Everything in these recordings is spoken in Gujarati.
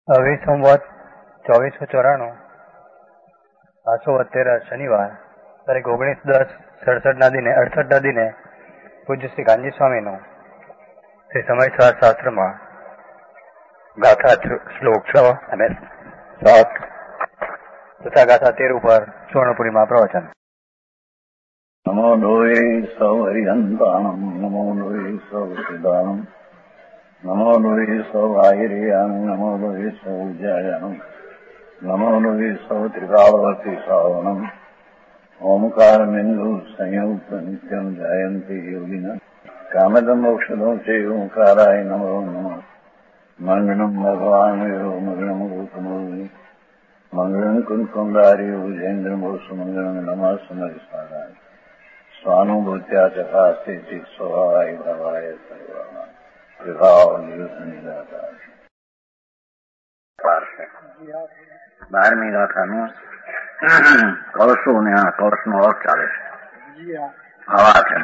હવે સંવત 2494 આસો 13 શનિવાર તારીખ 19/10/67 ના દિને પૂજ્ય શ્રી ગાંધી સ્વામીનું શ્રી સમયસાર શાસ્ત્રમાં ગાથા શ્લોક 6 અને 7 તથા ગાથા 13 ઉપર સુવર્ણપુરીમાં પ્રવચન. નમો લોહે સૌ હરિહંતાણમ નમો લોહે સૌ સિદ્ધાણમ નમો લોહે સૌ આહિર્યાન નમો લોહે સૌ જયાનમ નમો લોહે સૌ ત્રિકાળવતી શ્રાવણમ ઓમકાર બિંદુ સંયુક્ત નિત્યમ જયંતી યોગિન કામદમ મોક્ષદો છે ઓંકારાય નમો નમઃ મંગળમ ભગવાન મંગળમ ગૌતમોની મંગળમ કુંકુંડારી વિજેન્દ્ર મોક્ષ મંગળમ નમઃ સમરિસ્વારાય સ્વાનુભૂત્યા ચકાસ્તે ચિત સ્વભાવાય ભવાય સર્વમાં વિભાવ નિદાતા 12મી ગાથાનું કળશું ને આ કળશનો અર્થ ચાલે છે. હવા છે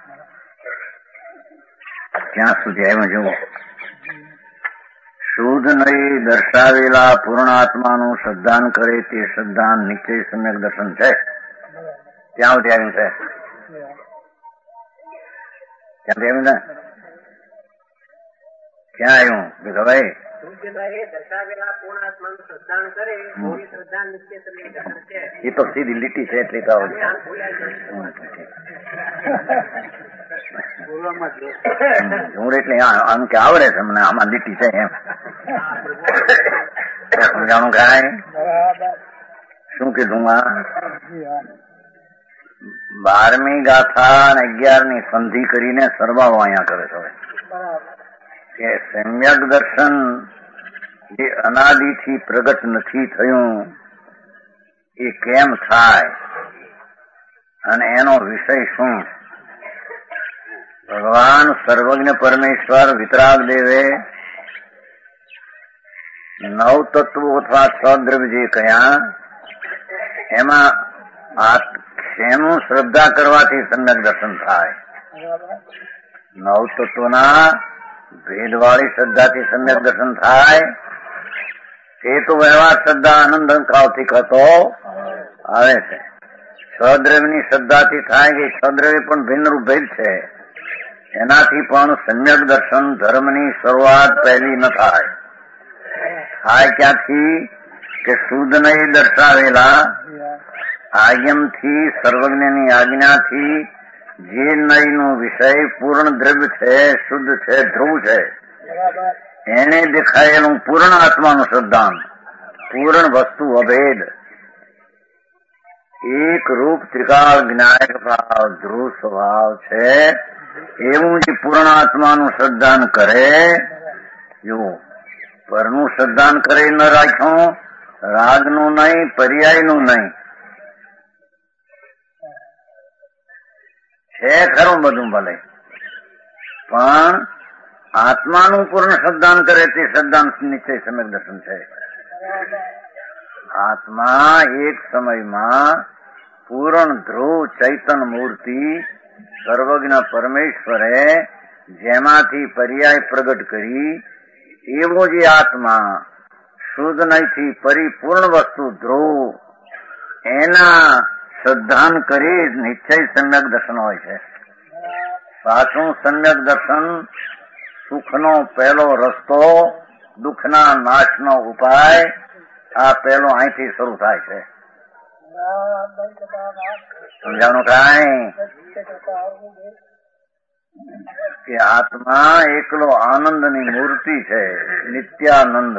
ત્યાં સુધી એમ જુઓ, શુદ્ધ નહીં દર્શાવેલા પૂર્ણાત્માનું શ્રદ્ધાન કરે તે શ્રદ્ધાન નિશ્ચય સમ્યક દર્શન છે. ત્યાં સુધી આવ્યું છે. ક્યાં આવ્યું ને ક્યાં આવ્યું ભાઈ? એ તો સીધી લીટી છે એટલે હું એટલે આમ કે આવડે છે મને, આમાં લીટી છે એમ સમજાણું. કાંઈ શું કીધું? 12મી ગાથા અને 11ની સંધિ કરીને સરવાળો અહીંયા કરે છે કે સમ્યક દર્શન જે અનાદિથી પ્રગટ નથી થયું એ કેમ થાય અને એનો વિષય શું? ભગવાન સર્વજ્ઞ પરમેશ્વર વિતરાગ દેવે 9 તત્વો અથવા 6 દ્રવ્ય જે કયા એમાં શેનું શ્રદ્ધા કરવાથી સમ્યક દર્શન થાય? 9 તત્વોના ભેદવાળી શ્રદ્ધાથી સમ્યક દર્શન થાય. એ તો વ્યવહાર શ્રદ્ધા આનંદ અંકાવથી કહેતો આવે છે. 6 દ્રવ્યની શ્રદ્ધાથી થાય કે 6 દ્રવ્ય પણ ભિન્ન રૂપ ભેદ છે, એનાથી પણ સમ્યક દર્શન ધર્મની શરૂઆત પહેલી ન થાય. ક્યાંથી કે શુદ્ધ નહીં દર્શાવેલા આજ્ઞમથી સર્વજ્ઞની આજ્ઞાથી જે નયનો વિષય પૂર્ણ દ્રવ્ય છે, શુદ્ધ છે, ધ્રુવ છે, એને દેખાયેલું પૂર્ણ આત્માનું શ્રદ્ધાન, પૂર્ણ વસ્તુ અભેદ એક રૂપ ત્રિકાળ જ્ઞાયક ભાવ ધ્રુવ સ્વભાવ છે એવું જે પૂર્ણ આત્માનું શ્રદ્ધાન કરે. જો પરનું શ્રદ્ધાન કરે ન રાખ્યું, રાગનું નહીં, પર્યાયનું નહીં, છે ખરું બધું ભલે, પણ આત્માનું પૂર્ણ શ્રદ્ધાન કરે તે શ્રદ્ધાન નિશ્ચય સમ્યક દર્શન છે. આત્મા એક સમયમાં પૂર્ણ ધ્રુવ ચૈતન મૂર્તિ સર્વજ્ઞ પરમેશ્વરે જેમાંથી પર્યાય પ્રગટ કરી એવો જે આત્મા શુદ્ધ નહીંથી પરિપૂર્ણ વસ્તુ ધ્રુવ એના શ્રદ્ધાન કરી નિશ્ચય સમ્યક દર્શન હોય છે. સાચું સમ્યક દર્શન સુખનો પહેલો રસ્તો, દુઃખના નાશનો ઉપાય, આ પહેલો અહીંથી શરૂ થાય છે. સમજાણું? કાંઈ કે આત્મા એકલો આનંદની મૂર્તિ છે, નિત્યાનંદ,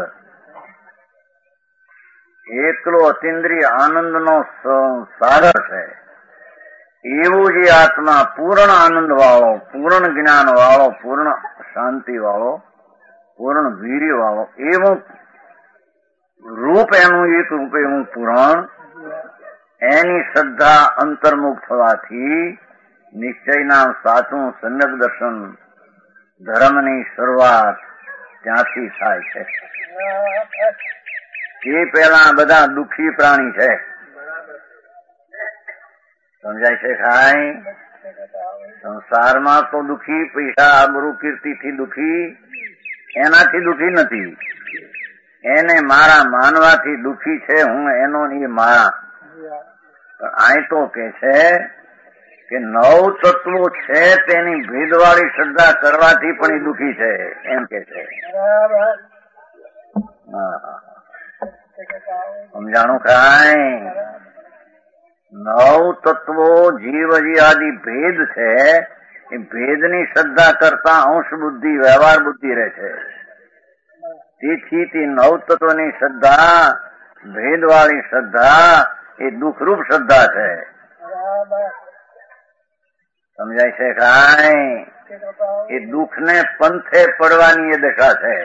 એકલો અતિન્દ્રિય આનંદનો સાગર છે. એવું જે આત્મા પૂર્ણ આનંદ વાળો, પૂર્ણ જ્ઞાન વાળો, પૂર્ણ શાંતિ વાળો, પૂર્ણ વીર્ય વાળો, એવું રૂપ એનું એક રૂપ એવું પૂરણ, એની શ્રદ્ધા અંતર્મુખ થવાથી નિશ્ચયના સાચું સમ્યક દર્શન ધર્મની શરૂઆત ત્યાંથી થાય છે. એ પેલા બધા દુઃખી પ્રાણી છે. સમજાય છે? ખાય સંસારમાં તો દુઃખી, પૈસા આબરૂ કીર્તિથી દુઃખી, એનાથી દુઃખી નથી. એને મારા માનવાથી દુઃખી છે, હું એનો એ મારા. પણ અહીં તો કે છે કે 9 તત્વો છે તેની ભેદવાળી શ્રદ્ધા કરવાથી પણ એ દુઃખી છે, એમ કે છે. સમજાણું કાંઈ? 9 તત્વો જીવ આદિ ભેદ છે, એ ભેદની શ્રદ્ધા કરતા અંશ બુદ્ધિ વ્યવહાર બુદ્ધિ રહે છે. તેથી તે 9 તત્વની શ્રદ્ધા, ભેદવાળી શ્રદ્ધા એ દુઃખરૂપ શ્રદ્ધા છે. સમજાય છે કાંઈ? એ દુઃખને પંથે પડવાની એ દશા છે.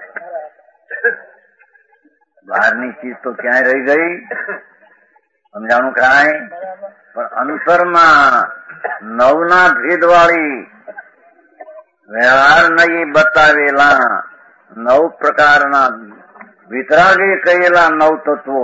બહારની ચીજ તો ક્યાંય રહી ગઈ? સમજાણું કાંઈ? પણ અંતરમાં 9ના ભેદવાળી વ્યવહાર નહીં બતાવેલા 9 પ્રકારના વિતરાગે કહેલા 9 તત્વો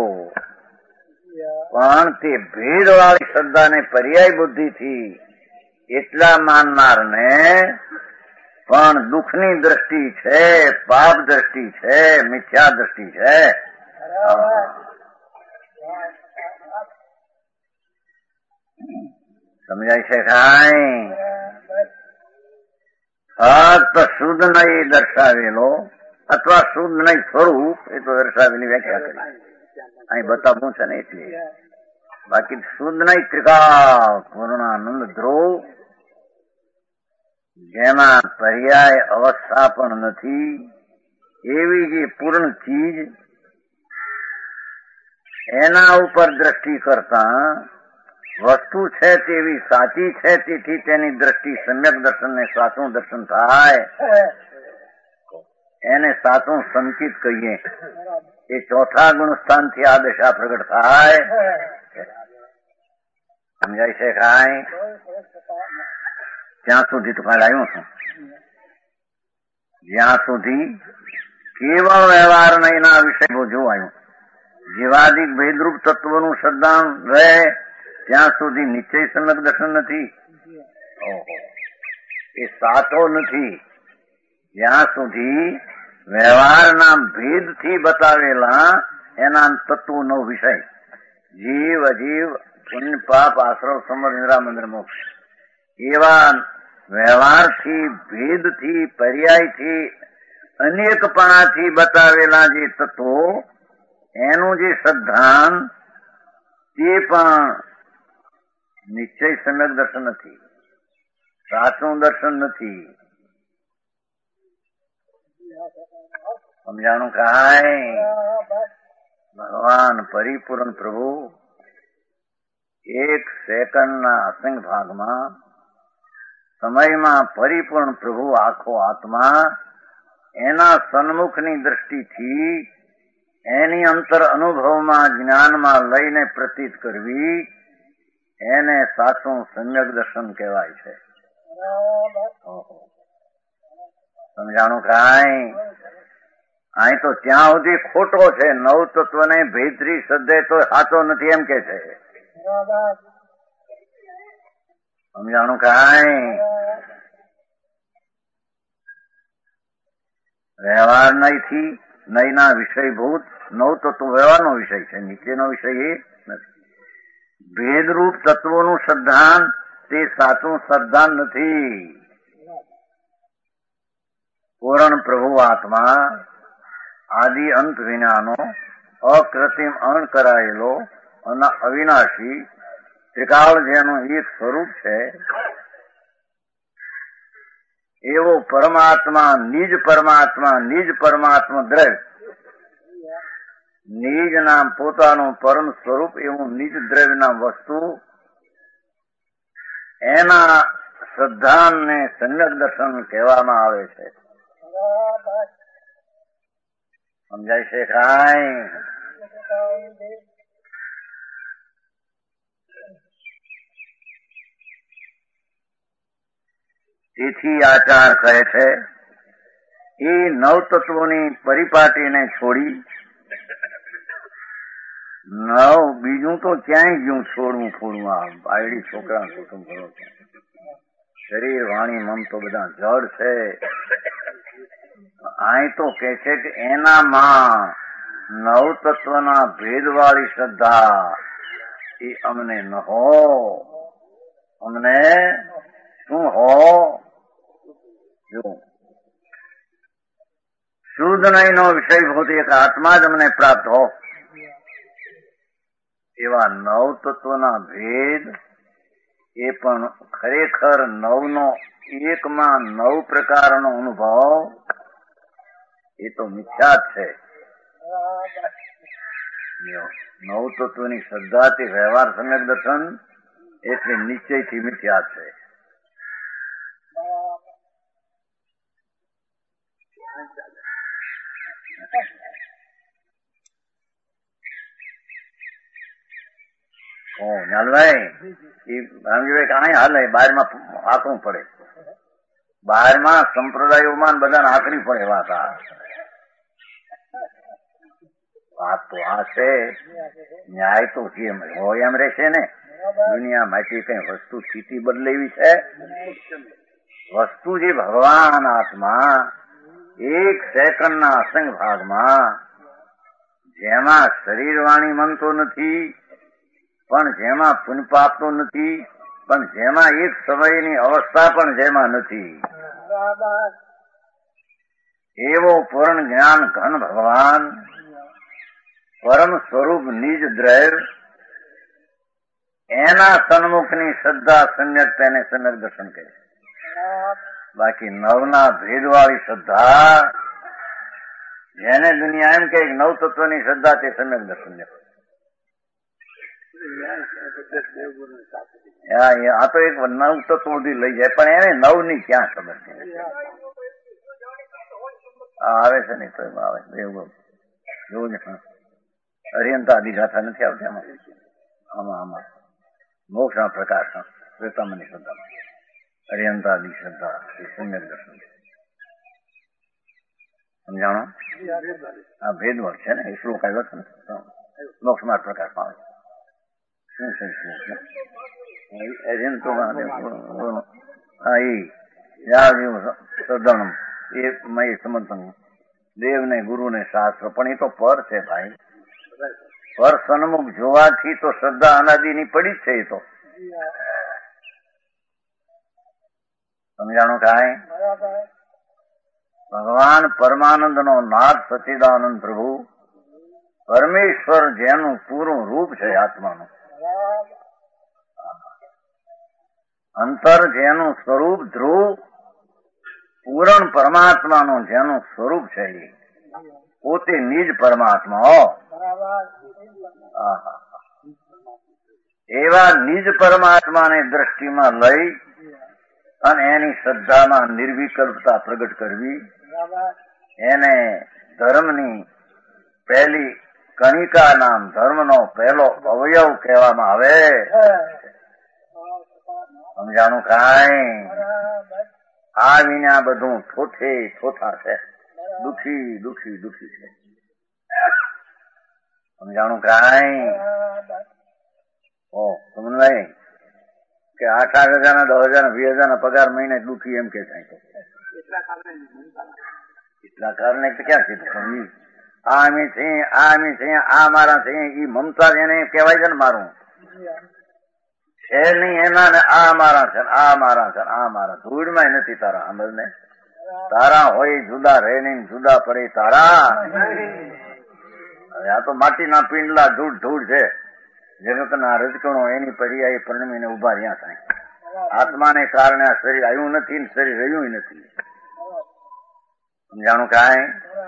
પણ તે ભેદવાળી શ્રદ્ધાને પર્યાય બુદ્ધિથી એટલા માનનારને પણ દુઃખની દ્રષ્ટિ છે, પાપ દ્રષ્ટિ છે, મિથ્યા દ્રષ્ટિ છે. સમજાય છે કાંઈ? ફક્ત શુદ્ધ નહીં દર્શાવેલો અથવા શુદ્ધ નહીં સ્વરૂપ એ તો દર્શાવેલી વ્યાખ્યા કરી, અહીં બતાવવું છે ને એટલે. બાકી શુદ્ધ નહીં ત્રિકાળ પૂર્ણાનંદ ધ્રુવ, જેમાં પર્યાય અવસ્થા પણ નથી, એવી જે પૂર્ણ ચીજ એના ઉપર દ્રષ્ટિ કરતા વસ્તુ છે તેવી સાચી છે, તેથી તેની દ્રષ્ટિ સમ્યક દર્શન ને સાચું દર્શન થાય, એને સાચું સંકિત કહીએ. એ ચોથા ગુણસ્થાનથી આ દશા પ્રગટ થાય. સમજાય છે કાંઈ? ત્યાં સુધી તો કાલ આવ્યું છું, જ્યાં સુધી કેવળ વ્યવહાર નહીં ના વિષય જોવાયું, જીવાદિક ભેદરૂપ તત્વનું શ્રદ્ધા રહે ત્યાં સુધી નિશ્ચય સમ્યક દર્શન નથી. એ સાચો નથી જ્યાં સુધી વ્યવહારના ભેદથી બતાવેલા એના તત્વનો વિષય જીવ અજીવ પુણ્ય પાપ આશ્રવ સમર નિદ્રા મંદ્ર મોક્ષ એવા વ્યવહારથી ભેદથી પર્યાયથી અનેકપણાથી બતાવેલા જે તત્વો એનું જે શ્રદ્ધાન તે પણ નિશ્ચય સમ્યક દર્શન નથી, સાચું દર્શન નથી. સમજાણું કાંઈ? ભગવાન પરિપૂર્ણ પ્રભુ 1 સેકન્ડના અસંખ્ય ભાગમાં સમયમાં પરિપૂર્ણ પ્રભુ આખો આત્મા એના સન્મુખની દ્રષ્ટિથી એની અંતર અનુભવમાં જ્ઞાનમાં લઈને પ્રતીત કરવી, એને સાચું સમ્યક દર્શન કહેવાય છે. સમજાણું કાંઈ? અહીં તો ત્યાં સુધી ખોટો છે, 9 તત્વને ભેદથી શ્રદ્ધે તો સાચો નથી એમ કે છે. સમજાણું કાંઈ? વ્યવહાર નહીંથી નહીંના વિષયભૂત 9 તત્વો વ્યવહારનો વિષય છે, નીચેનો વિષય એ નથી. ભેદરૂપ તત્વોનું શ્રદ્ધાન તે સાચું શ્રદ્ધાન નથી. પૂર્ણ પ્રભુ આત્મા આદિ અંત વિનાનો અકૃત્રિમ અણ કરાયેલો અને અવિનાશી ત્રિકાળ જેનું એક સ્વરૂપ છે એવો પરમાત્મા નિજ પરમાત્મા દ્રવ્ય, નિજ નામ પોતાનું પરમ સ્વરૂપ એવું નિજ દ્રવ્યના વસ્તુ એના શ્રદ્ધાને સમ્યક દર્શન કહેવામાં આવે છે. સમજાય છે કાંઈ? તેથી આચાર કહે છે એ 9 તત્વોની પરિપાટીને છોડી 9 બીજું તો ક્યાંય ગયું છોડવું ફોડવું. આ બાયડી છોકરા કુટુંબ કરો, શરીર વાણી મન તો બધા જડ છે. અહીં તો કે છે કે એનામાં નવ તત્વના ભેદવાળી શ્રદ્ધા એ અમને ન હો. અમને શું હો? જો શુદ્ધ નહીંનો વિષયભૂત એક આત્મા જ અમને પ્રાપ્ત હો. એવા નવ તત્વના ભેદ એ પણ ખરેખર નવનો એકમાં નવ પ્રકારનો અનુભવ એ તો મિથ્યા જ છે. નવ તત્વની શ્રદ્ધાથી વ્યવહાર સમ્યક દર્શન એટલે નિશ્ચયથી મિથ્યા છે. નાલભાઈ એ રામજીભાઈ કાંઈ હાલે બહારમાં આકરું પડે. બહારમાં સંપ્રદાયોમાં બધાને આકરી પડે વાત તો આ છે. ન્યાય તો જેમ હોય એમ રહેશે ને. દુનિયામાંથી કઈ વસ્તુ સ્થિતિ બદલેવી છે? વસ્તુ જે ભગવાન આત્મા એક સેકન્ડના અસંગ ભાગમાં જેમાં શરીર વાણી મન તો નથી, પણ જેમાં પુનપાપ તો નથી, પણ જેમાં એક સમયની અવસ્થા પણ જેમાં નથી, એવો પૂર્ણ જ્ઞાન ઘન ભગવાન પરમ સ્વરૂપ નિજ દ્રવ્ય એના સન્મુખની શ્રદ્ધા સમ્યક તેને સમ્યક દર્શન કહે. બાકી નવના ભેદવાળી શ્રદ્ધા જેને દુનિયા એમ કે નવ તત્વની શ્રદ્ધા તે સમ્યક દર્શન કહે. આ તો એક નવ તત્વ સુધી લઈ જાય, પણ એને નવ ની ક્યાં ખબર છે? આવે છે ને તો આવે એવું જોવું. અરિયંતા અધિગાથા નથી આવતી આમાં મોક્ષના પ્રકાશ શ્વેતામની શ્રદ્ધા અરિયંતા અધિ શ્રદ્ધા એ સમ્યક દર્શન. સમજાણો? આ ભેદવળ છે ને એ શ્લોક આવ્યો છે ને મોક્ષના પ્રકાશમાં આવે. શું છે શ્રદ્ધા એ મય સમર્થન દેવને ગુરુને શાસ્ત્ર, પણ એ તો પર છે ભાઈ. પર સન્મુખ જોવાથી તો શ્રદ્ધા અનાદિની પડી જ છે. એ તો સમજાણું કાંઈ? ભગવાન પરમાનંદ નો નાથ સચ્ચિદાનંદ પ્રભુ પરમેશ્વર જેનું પૂરું રૂપ છે આત્માનું, અંતર જેનું સ્વરૂપ ધ્રુવ, પૂરણ પરમાત્માનું જેનું સ્વરૂપ છે એ પોતે નિજ પરમાત્મા. એવા નિજ પરમાત્માને દ્રષ્ટિમાં લઈ અને એની શ્રદ્ધામાં નિર્વિકલ્પતા પ્રગટ કરવી, એને ધર્મની પહેલી કણિકા નામ ધર્મનો પહેલો અવયવ કહેવામાં આવે. સમજાણું કાંઈ? આ વિના બધું થોથા છે, દુખી દુખી દુખી છે. સમજાણું કાંઈ? સમજાય કે 8,000 10,000 20,000 પગાર મહિને દુખી એમ કે થાય. એટલા કારણે ક્યાં કીધું? આમી છે આ મારા છે એ મમતા એને કહેવાય છે ને મારું છે નહીં એના ને આ મારા છે આ મારા છે આ મારા ધૂળમાં નથી તારા. સમજ ને? તારા હોય જુદા રહે નહીં, જુદા પડે તારા. આ તો માટીના પિંડલા ધૂળ છે. જગતના રજકણો એની પર્યાય પરિણમીને ઉભા રહ્યા થાય. આત્માને કારણે આ શરીર આવ્યું નથી, શરીર રહ્યું નથી. સમજાણું કાંઈ?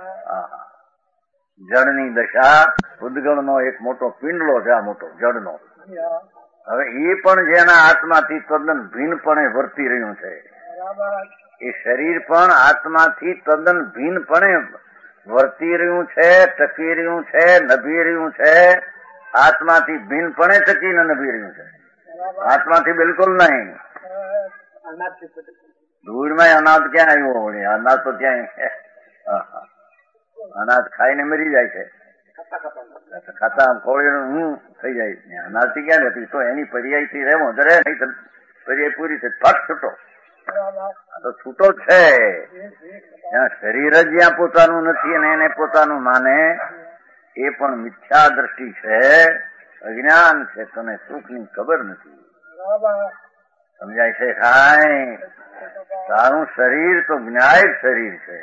જળની દશા ઉદગળનો એક મોટો પિંડલો છે, આ મોટો જળનો. હવે એ પણ જેના આત્માથી તદ્દન ભિન્નપણે વર્તી રહ્યું છે, એ શરીર પણ આત્માથી તદ્દન ભિન્નપણે વર્તી રહ્યું છે, ટકી રહ્યું છે, નભી રહ્યું છે. આત્માથી ભિન્નપણે ટકીને નભી રહ્યું છે, આત્માથી બિલકુલ નહીં. ધૂળમાં અનાજ ક્યાં આવ્યો વળે? અનાજ તો ત્યાં અનાજ ખાઈને મરી જાય છે, ખાતા કોળીનું હું થઈ જાય. અનાજથી ક્યાં રહેતી? તો એની પર્યાયથી રહેવો રહે, નહીં પર્યાય પૂરી થઈ ફટ છૂટો. તો છૂટો જ છે. જ્યાં શરીર જ જ્યાં પોતાનું નથી અને એને પોતાનું માને એ પણ મિથ્યા દ્રષ્ટિ છે, અજ્ઞાન છે, તને સુખની ખબર નથી. સમજાય છે? કાંઈ તારું શરીર તો જ્ઞાય શરીર છે,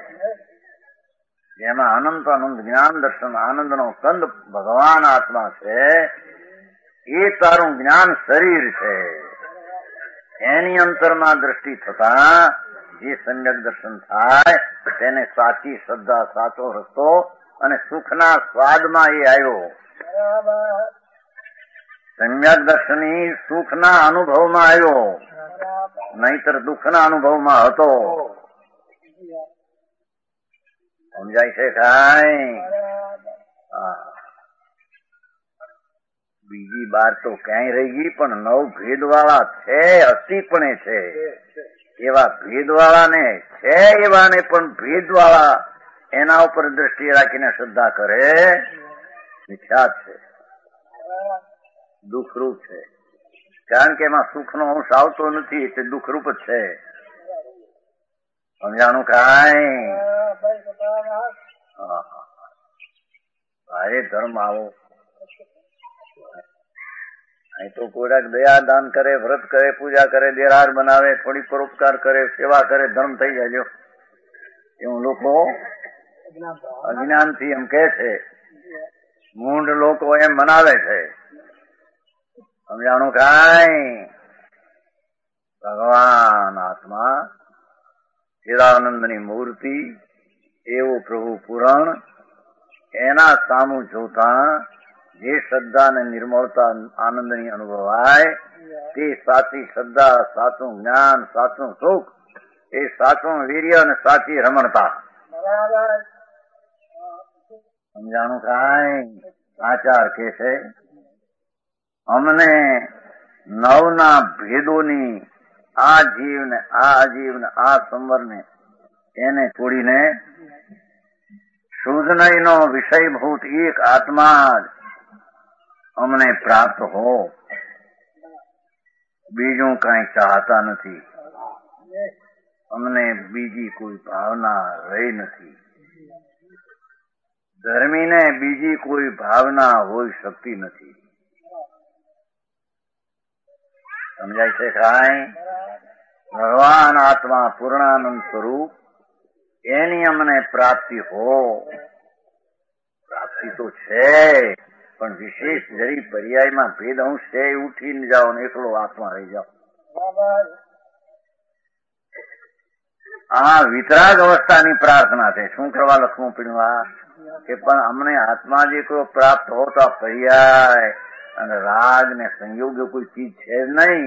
જેમાં અનંત અનંત જ્ઞાન દર્શન આનંદનો કંદ ભગવાન આત્મા છે, એ તારું જ્ઞાન શરીર છે. એની અંતરમાં દ્રષ્ટિ થતા જે સમ્યક દર્શન થાય તેને સાચી શ્રદ્ધા, સાચો રસ્તો અને સુખના સ્વાદમાં એ આવ્યો. સમ્યક દર્શની સુખના અનુભવમાં આવ્યો, નહીતર દુઃખના અનુભવમાં હતો. સમજાય છે? કાંઈ બીજી બાર તો ક્યાંય રહી ગઈ, પણ નવ ભેદવાળા છે, અતિપણે છે. એવા ભેદવાળાને છે, એવાને પણ ભેદવાળા એના ઉપર દ્રષ્ટિ રાખીને શ્રદ્ધા કરે, મિથ્યા છે, દુઃખરૂપ છે. કારણ કે એમાં સુખનો અંશ આવતો નથી, એટલે દુઃખરૂપ જ છે. સમજાણું? કાંઈ ભારે ધર્મ આવો. અહીં તો કોઈક દયા દાન કરે, વ્રત કરે, પૂજા કરે, દેરાર બનાવે, થોડી પરોપકાર કરે, સેવા કરે, ધર્મ થઈ જાય. એવું લોકો અજ્ઞાનથી એમ કે છે, મૂંઢ લોકો એમ મનાવે છે. સમજાણું? કાંઈ ભગવાન આત્મા ચિદાનંદની મૂર્તિ, એવો પ્રભુ પુરાણ, એના સામું જોતા જે શ્રદ્ધા અને નિર્મળતા આનંદની અનુભવાય, તે સાચી શ્રદ્ધા, સાચું જ્ઞાન, સાચું સુખ, એ સાચું વીર્ય અને સાચી રમણતા. સમજાણું? કાંઈ આચાર કે છે, અમને નવના ભેદોની આ જીવ ને આ અજીવ ને આ સંવરને એને છોડીને શુદ્ધનયનો વિષયભૂત એક આત્મા જ અમને પ્રાપ્ત હો, બીજું કઈ ચાહતા નથી. અમને બીજી કોઈ ભાવના રહી નથી. ધર્મીને બીજી કોઈ ભાવના હોઈ શકતી નથી. સમજાય છે? કાંઈ ભગવાન આત્મા પૂર્ણાનંદ સ્વરૂપ, એની અમને પ્રાપ્તિ હો. પ્રાપ્તિ તો છે, પણ વિશેષ જરી પર્યાયમાં ભેદ અંશ છે, ઉઠીને જાઓ ને એકલો આત્મા રહી જાઓ. આ વિતરાગ અવસ્થાની પ્રાર્થના છે. શું કરવા લખવું પડ્યું? કે પણ અમને આત્મા જે કોઈ પ્રાપ્ત હોતા પર્યાય અને રાગ ને સંયોગ કોઈ ચીજ છે નહીં.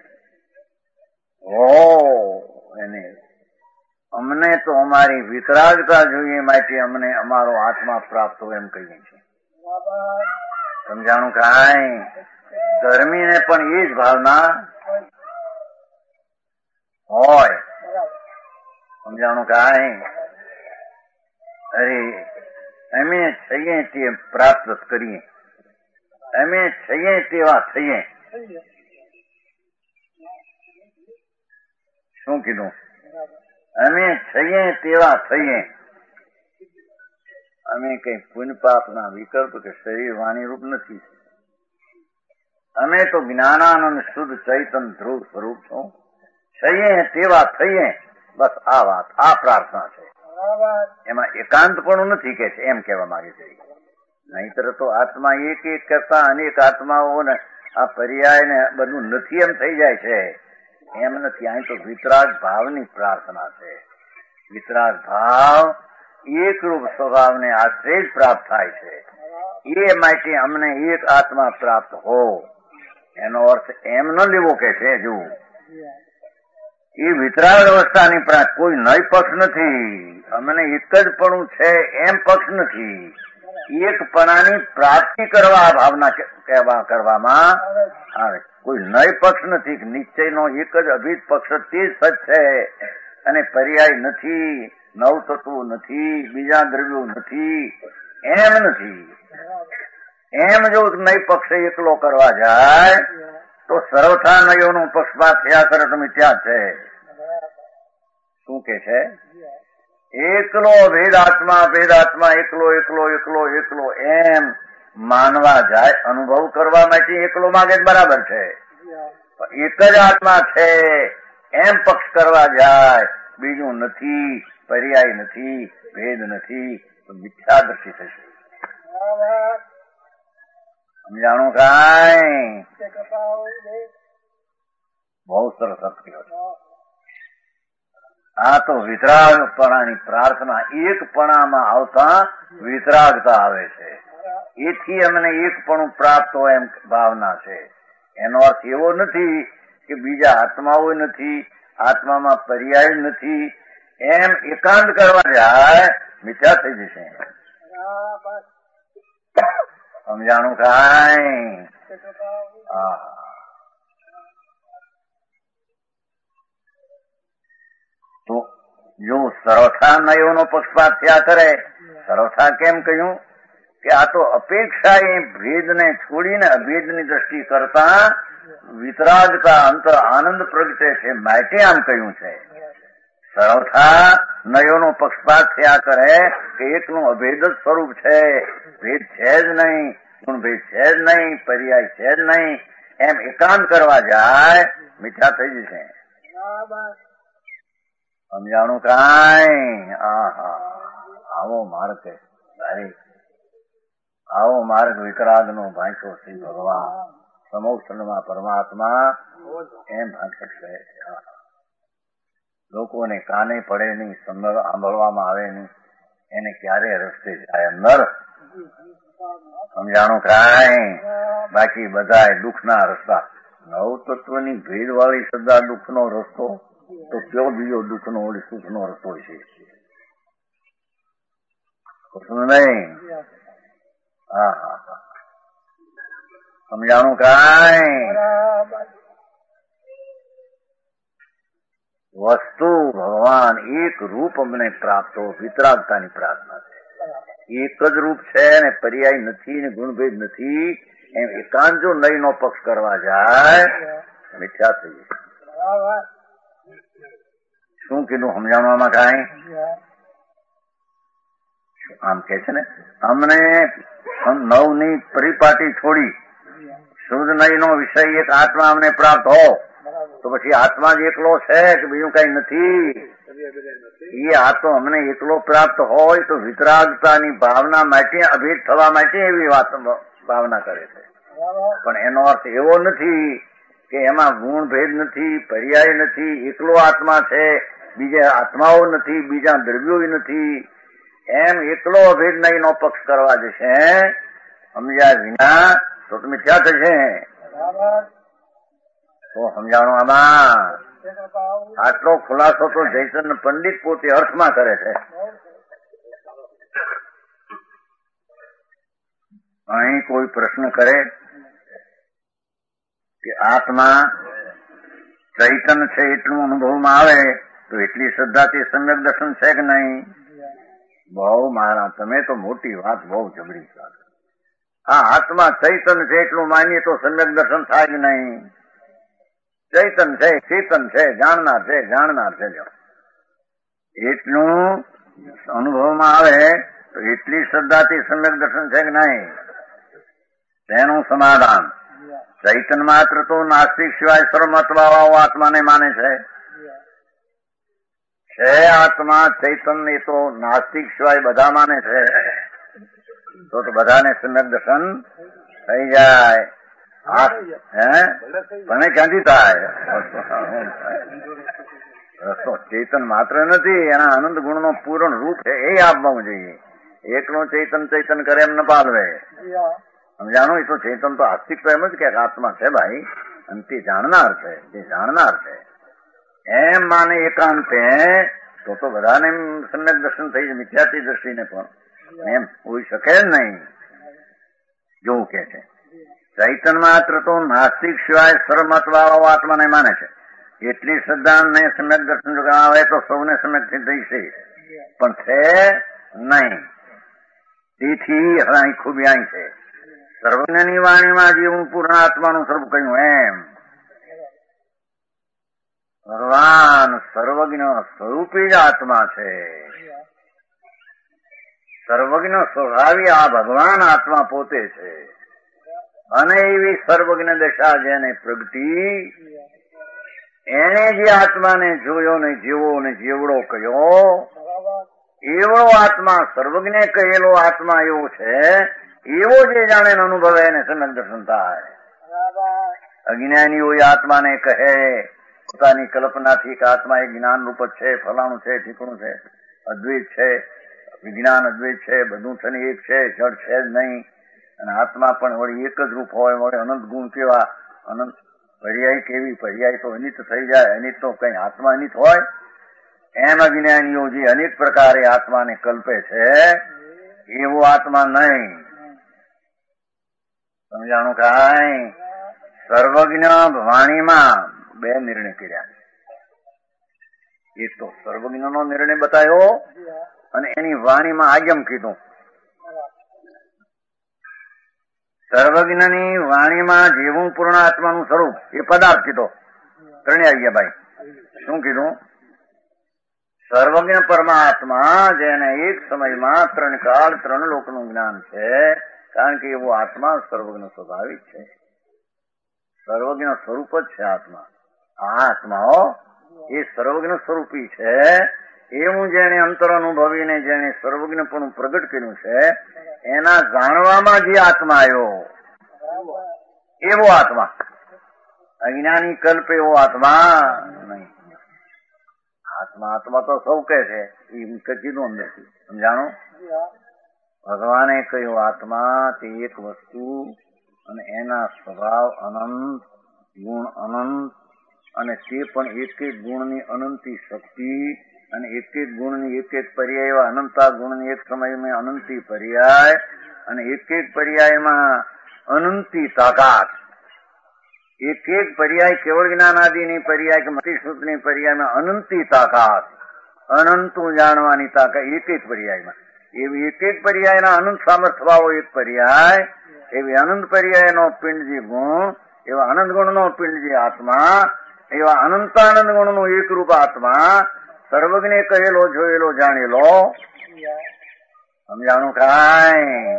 એને અમને તો અમારી વિતરાગતા જોઈએ, માટે અમને અમારો આત્મા પ્રાપ્ત હોય એમ કહીએ છીએ. સમજાણું? કાંઈ ધર્મીને પણ એ જ ભાવના હોય. સમજાણું? કાંઈ અરે અમે છીએ તે પ્રાપ્ત કરીએ, અમે છીએ તેવા થઈએ. શું કીધું? અમે છીએ તેવા થઈએ. અમે કઈ પુણ્ય પાપના વિકલ્પ કે શરીર વાણી રૂપ નથી. અમે તો જ્ઞાનાનંદ શુદ્ધ ચૈતન ધ્રુવ સ્વરૂપ છો. છીએ તેવા થઈએ. બસ આ વાત, આ પ્રાર્થના છે. એમાં એકાંતપણું નથી કે છે, એમ કહેવા માંગે છે. નહીતર તો આત્મા એક એક કરતા અનેક આત્માઓ ને આ પર્યાય ને બધું નથી એમ થઈ જાય છે. એમ નથી. અહીં તો વિતરાગ ભાવની પ્રાર્થના છે. વિતરાગ ભાવ એકરૂપ સ્વભાવને આશ્રય જ પ્રાપ્ત થાય છે. એ માટે અમને એક આત્મા પ્રાપ્ત હો. એનો અર્થ એમ ન લેવો કે છે. જો એ વિતરાગ અવસ્થાની પ્રાર્થ કોઈ નય પક્ષ નથી. અમને એક જ પણું છે એમ પક્ષ નથી. એકપણાની પ્રાપ્તિ કરવા આ ભાવના કરવામાં આવે. કોઈ નય પક્ષ નથી. નિશ્ચયનો એક જ અભિત પક્ષ તે સચ છે, અને પર્યાય નથી, નવ તત્વો નથી, બીજા દ્રવ્યો નથી, એમ નથી. એમ જો નય પક્ષ એકલો કરવા જાય તો સર્વથા નયોનું પક્ષપાત થયા કરે તો મિથ્યા છે. શું કે છે? એકલો ભેદાત્મા એકલો એકલો એકલો એકલો એમ માનવા જાય, અનુભવ કરવા માટે એકલો માગે બરાબર છે. એક જ આત્મા છે એમ પક્ષ કરવા જાય, બીજું નથી, પર્યાય નથી, ભેદ નથી, તો મિથ્યાદર્શી થશે. સમજાણું કાંઈ? બહુ સરસ અર્થ કહેવાય. આ તો વિતરાગપણાની પ્રાર્થના, એકપણામાં આવતા વિતરાગતા આવે છે. એથી અમને એકપણું પ્રાપ્ત હોય એમ ભાવના છે. એનો અર્થ એવો નથી કે બીજા આત્માઓ નથી, આત્મામાં પર્યાય નથી, એમ એકાંત કરવા જાય મિથ્યા થઈ જશે. સમજાણું કાંઈ? તો જો સર્વથા નયોનો પક્ષપાત થયા કરે, સર્વથા કેમ કહ્યું કે આ તો અપેક્ષા એ ભેદને છોડીને અભેદની દ્રષ્ટિ કરતા વિતરાગતા અંતર આનંદ પ્રગટે છે, માટે આમ કહ્યું છે. સર્વથા નયોનો પક્ષપાત થયા કરે કે એકનું અભેદ જ સ્વરૂપ છે, ભેદ છે જ નહીં, ગુણભેદ છે જ નહીં, પર્યાય છે જ નહીં, એમ એકાંત કરવા જાય મિથ્યા થઈ જશે. સમજાણું કાંઈ? આવો માર્ગ છે સારી, આવો માર્ગ વિતરાગનો ભાંચો શ્રી ભગવાન સમોક્ષણમાં પરમાત્મા એમ ભાંચશે. લોકોને કાને પડે નહીં, સાંભળવામાં આવે નહીં, એને ક્યારે રસ્તે જાય નર. સમજાણું કાંઈ? બાકી બધા દુઃખના રસ્તા, નવ તત્વની ભેદવાળી સદા દુઃખનો રસ્તો, તો કયો બીજો દુઃખનો ઓળી સુખનો રસ્તો છે? નહીં. સમજાણું કાંઈ? વસ્તુ ભગવાન એક રૂપ અમને પ્રાપ્ત હો, વિતરાગતાની પ્રાર્થના છે. એક જ રૂપ છે ને પર્યાય નથી ને ગુણભેદ નથી, એમ એકાંત જો નયનો પક્ષ કરવા જાય મિથ્યા થઈ જાય. શું કીધું સમજાવવામાં કાંઈ? આમ કે છે ને, અમને નવની પરિપાટી છોડી શુદ્ધ નયનો વિષય એક આત્મા અમને પ્રાપ્ત હો, તો પછી આત્મા જ એકલો છે કે બીજું કઈ નથી? એ આ તો અમને એકલો પ્રાપ્ત હોય તો વિતરાગતાની ભાવના માટે, અભેદ થવા માટે એવી વાત ભાવના કરે છે. પણ એનો અર્થ એવો નથી કે એમાં ગુણ ભેદ નથી, પર્યાય નથી, એકલો આત્મા છે, બીજા આત્માઓ નથી, બીજા દ્રવ્યો નથી, એમ એકલો અભેદ નહીં નો પક્ષ કરવા જશે સમજ્યા વિના તો મિથ્યા થશે. તો સમજાણું આમાં? આટલો ખુલાસો તો જયચંદ પંડિત પોતે અર્થમાં કરે છે. અહીં કોઈ પ્રશ્ન કરે કે આત્મા ચૈતન્ય છે એટલું અનુભવમાં આવે તો એટલી શ્રદ્ધાથી સમ્યક દર્શન છે કે નહીં? બહુ મહારાજ, તમે તો મોટી વાત બહુ જબરી વાત. આ આત્મા ચૈતન્ય છે એટલું માનીએ તો સમ્યક દર્શન થાય કે નહીં? ચૈતન્ય છે, ચેતન છે, જાણનાર છે, જાણનાર છે, એટલું અનુભવમાં આવે તો એટલી શ્રદ્ધાથી સમ્યક દર્શન છે કે નહીં? તેનું સમાધાન, ચૈતન્ય માત્ર તો નાસ્તિક સિવાય સર્વમતવાળાઓ આત્માને માને છે. આત્મા ચૈતન્ય એ તો નાસ્તિક સિવાય બધા માને છે, તો બધાને સમ્યક દર્શન થઈ જાય. મને ક્યાંથી થાય? રસ્તો ચેતન માત્ર નથી, એના આનંદ ગુણ નો પૂર્ણ રૂપ છે એ આપવું જોઈએ. એકલો ચેતન કરે એમ ન પાલવે. સમજાણું? એ તો ચેતન તો આસ્તિક તો એમ જ કે આત્મા છે ભાઈ, અને તે જાણનાર છે, તે જાણનાર છે એમ માને એકાંતે, તો બધાને સમ્યક દર્શન થઈ જાય. મિથ્યાથી દ્રષ્ટિને પણ એમ હોઈ શકે જ નહીં. જોવું કે છે ચૈતન્ય માત્ર તો નાસ્તિક સિવાય સર્વમત વાળાઓ આત્માને માને છે. એટલી શ્રદ્ધા ને સમ્યક દર્શન જો આવે તો સૌને સમ્યક થઈ છે, પણ છે નહીં. તેથી અહીં ખૂબી અહીં છે, સર્વજ્ઞની વાણીમાં જે હું પૂર્ણ આત્માનું સ્વરૂપ કહ્યું એમ. ભગવાન સર્વજ્ઞ સ્વરૂપી જ આત્મા છે. સર્વજ્ઞ સ્વભાવી આ ભગવાન આત્મા પોતે છે. અને એવી સર્વજ્ઞ દશા જેને પ્રગટી, એને જે આત્માને જોયો ને જેવો ને જેવડો કયો, એવો આત્મા સર્વજ્ઞ કહેલો આત્મા એવો છે. એવો જે જાણે અનુભવે એને સમ્યક દર્શન થાય. અજ્ઞાનીઓ આત્માને કહે પોતાની કલ્પનાથી કે આત્મા એક જ્ઞાન રૂપ જ છે, ફલાણું છે, ઠીકણું છે, અદ્વૈત છે, વિજ્ઞાન અદ્વૈત છે, બધું છે ને એક છે, જડ છે જ નહીં. અને આત્મા પણ વળી એક જ રૂપ હોય, વળી અનંત ગુણ કેવા, અનંત પર્યાય કેવી, પર્યાય તો અનિત થઈ જાય, અનિત તો કઈ આત્મા અનિત હોય. એમ અજ્ઞાનીઓ જે અનેક પ્રકારે આત્માને કલ્પે છે એવો આત્મા નહીં. સમજાણું કાંઈ? સર્વજ્ઞ વાણીમાં બે નિર્ણય કર્યા. એક તો સર્વજ્ઞનો નિર્ણય બતાવ્યો અને એની વાણીમાં આગમ કીધું. સર્વજ્ઞની વાણીમાં જેવું પૂર્ણ આત્માનું સ્વરૂપ એ પદાર્થ કીધો. ત્રણે આવ્યા ભાઈ. શું કીધું? સર્વજ્ઞ પરમાત્મા જેને એક સમયમાં ત્રણ કાળ ત્રણ લોકનું જ્ઞાન છે, કારણ કે એવો આત્મા સર્વજ્ઞ સ્વાભાવિક છે. સર્વજ્ઞ સ્વરૂપ જ છે આત્મા. આ આત્માઓ એ સર્વજ્ઞ સ્વરૂપી છે. એવું જેને અંતર અનુભવીને જેને સર્વજ્ઞપણું પ્રગટ કર્યું છે, એના જાણવામાં જે આત્મા આવ્યો એવો આત્મા. અજ્ઞાની કલ્પ એવો આત્મા નહીં. આત્મા તો સૌ કે છે એ કીધું અંદરથી. સમજાણું? ભગવાને કહ્યું આત્મા તે એક વસ્તુ અને એના સ્વભાવ અનંત, ગુણ અનંત, અને તે પણ એક એક ગુણની અનંતી શક્તિ અને એક એક ગુણની એક એક પર્યાય એવા અનંતા ગુણની એક સમયમાં અનંતી પર્યાય અને એક એક પર્યાયમાં અનંતી તાકાત. એક એક પર્યાય કેવળ જ્ઞાનાદિની પર્યાય કે મતિશ્રુતની પર્યાયમાં અનંતી તાકાત, અનંતું જાણવાની તાકાત એક એક પર્યાયમાં. એવી એક એક પર્યાયના અનંત સામર્થ્ય ભાવો એક પર્યાય, એવી અનંત પર્યાયનો પિંડજી ગુણ, એવા અનંત ગુણનો પિંડજી આત્મા, એવા અનંતાનંદ ગુણનું એક રૂપ આત્મા, સર્વજ્ઞ કહેલો જોયેલો જાણેલો. સમજાણું કાંઈ?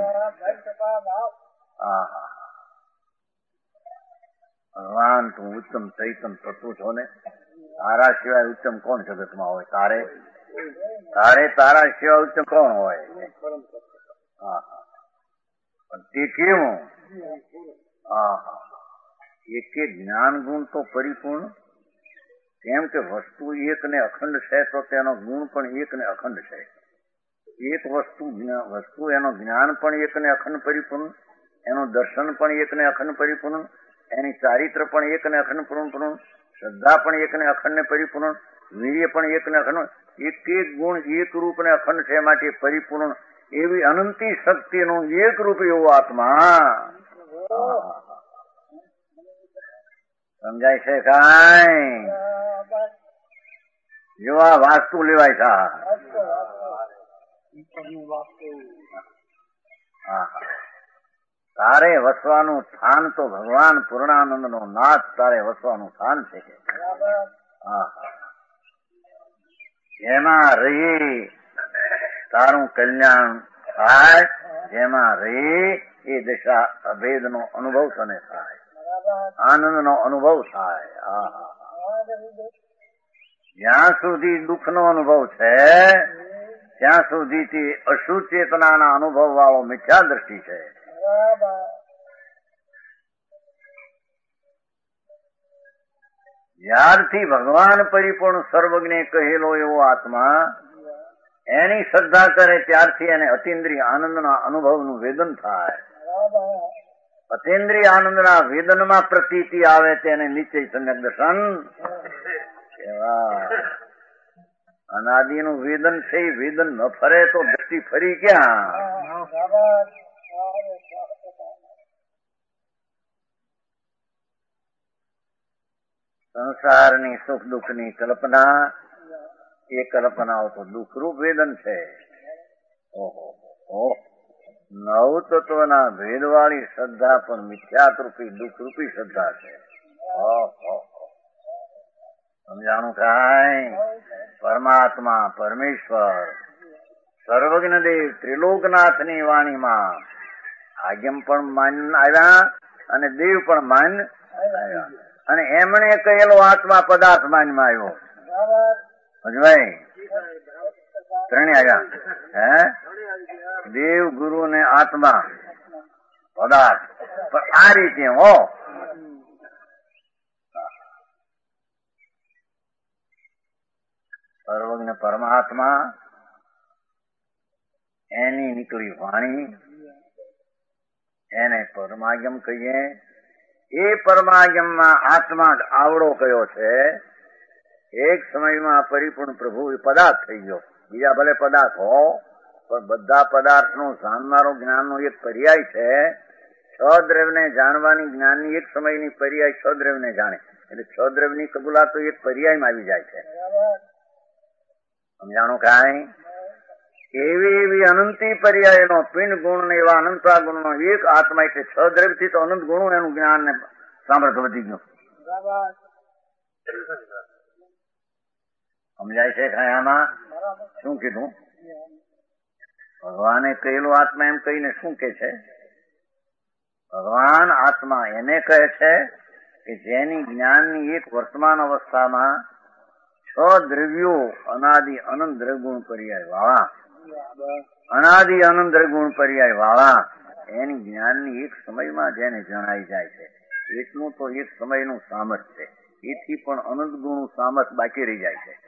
ભગવાન તું ઉત્તમ ચૈતન તત્વ છો ને, તારા સિવાય ઉત્તમ કોણ જગતમાં હોય? તારા સિવાય ઉત્તમ કોણ હોય? પણ તે કેવું? એક એક જ્ઞાન ગુણ તો પરિપૂર્ણ. કેમ કે વસ્તુ એક ને અખંડ છે તો તેનો ગુણ પણ એક ને અખંડ છે. એક વસ્તુ એનો જ્ઞાન પણ એક ને અખંડ પરિપૂર્ણ, એનું દર્શન પણ એક ને અખંડ પરિપૂર્ણ, એની ચારિત્ર પણ એક ને અખંડ પરિપૂર્ણ, શ્રદ્ધા પણ એક ને અખંડ પરિપૂર્ણ, વીર્ય પણ એક ને અખંડ. એક એક ગુણ એક રૂપ ને અખંડ છે, માટે પરિપૂર્ણ એવી અનંતી શક્તિનું એક રૂપ એવો આત્મા. સમજાય છે કાંઈ? જો આ વાસ્તુ લેવાય છે. તારે વસવાનું સ્થાન તો ભગવાન પૂર્ણાનંદ નો નાથ તારે વસવાનું સ્થાન છે. જેમાં રહી તારું કલ્યાણ થાય, જેમાં રહી એ દશા અભેદ નો અનુભવ તને થાય, આનંદ નો અનુભવ થાય. જ્યાં સુધી દુઃખ નો અનુભવ છે ત્યાં સુધી તે અશુદ્ધ ચેતનાના અનુભવ વાળો મિથ્યા દ્રષ્ટિ છે. જ્યારથી ભગવાન પરિપૂર્ણ સર્વજ્ઞ કહેલો એવો આત્મા એની શ્રદ્ધા કરે ત્યારથી એને અતિન્દ્રિય આનંદના અનુભવનું વેદન થાય. અતિન્દ્રિય આનંદના વેદનમાં પ્રતીતિ આવે તેને નિશ્ચય સમ્યક દર્શન. અનાદિનું વેદન છે, એ વેદન ન ફરે તો દ્રષ્ટિ ફરી ક્યાં? સંસારની સુખ દુઃખની કલ્પના, એ કલ્પનાઓ તો દુઃખરૂપ વેદન છે. ઓહો, નવ તત્વના ભેદવાળી શ્રદ્ધા પણ મિથ્યારૂપી દુઃખરૂપી શ્રદ્ધા છે. સમજાણું કાંઈ? પરમાત્મા પરમેશ્વર સર્વજ્ઞ દેવ ત્રિલોકનાથની વાણીમાં આગમ પણ માન આવ્યા અને દેવ પણ માન આવ્યા અને એમણે કહેલો આત્મા પદાર્થ માનમાં આવ્યો. સમજવાય? ત્રણે આવ્યા. હે દેવ ગુરુ ને આત્મા પદાર્થ પણ આ રીતે હો. સર્વજ્ઞ પરમાત્મા એની નીકળી વાણી એને પરમાગમ કહીએ. એ પરમાગમમાં આત્મા આવડો કયો છે. એક સમયમાં પરિપૂર્ણ પ્રભુ પદાર્થ થઈ ગયો. બીજા ભલે પદાર્થ હો પણ બધા પદાર્થનું જાણનારો જ્ઞાનનો એક પર્યાય છે. છ દ્રવ્યને જાણવાની જ્ઞાનની એક સમયની પર્યાય છ દ્રવ્યને જાણે એટલે છ દ્રવ્યની કબૂલાત તો એક પર્યાયમાં આવી જાય છે. સમજાણું કાંઈ? એવી એવી અનંતી પર્યાયનો પિંડ ગુણ ને એવા અનંતા ગુણનો એક આત્મા એટલે છ દ્રવ્યથી તો અનંત ગુણું એનું જ્ઞાન ને સામર્થ્ય વધી ગયું. સમજાય છે કાંઈ? આમાં શું કીધું? ભગવાને કહેલું આત્મા એમ કહીને શું કે છે? ભગવાન આત્મા એને કહે છે કે જેની જ્ઞાનની એક વર્તમાન અવસ્થામાં છ દ્રવ્યો અનાદિ અનંત દ્રગુણ પર્યાય વાળા અનાદિ અનંત દ્રગુણ પર્યાય વાળા એની જ્ઞાનની એક સમયમાં જેને જણાઈ જાય છે એટલું તો એક સમયનું સામર્થ્ય છે. એથી પણ અનંત ગુણનું સામર્થ્ય બાકી રહી જાય છે.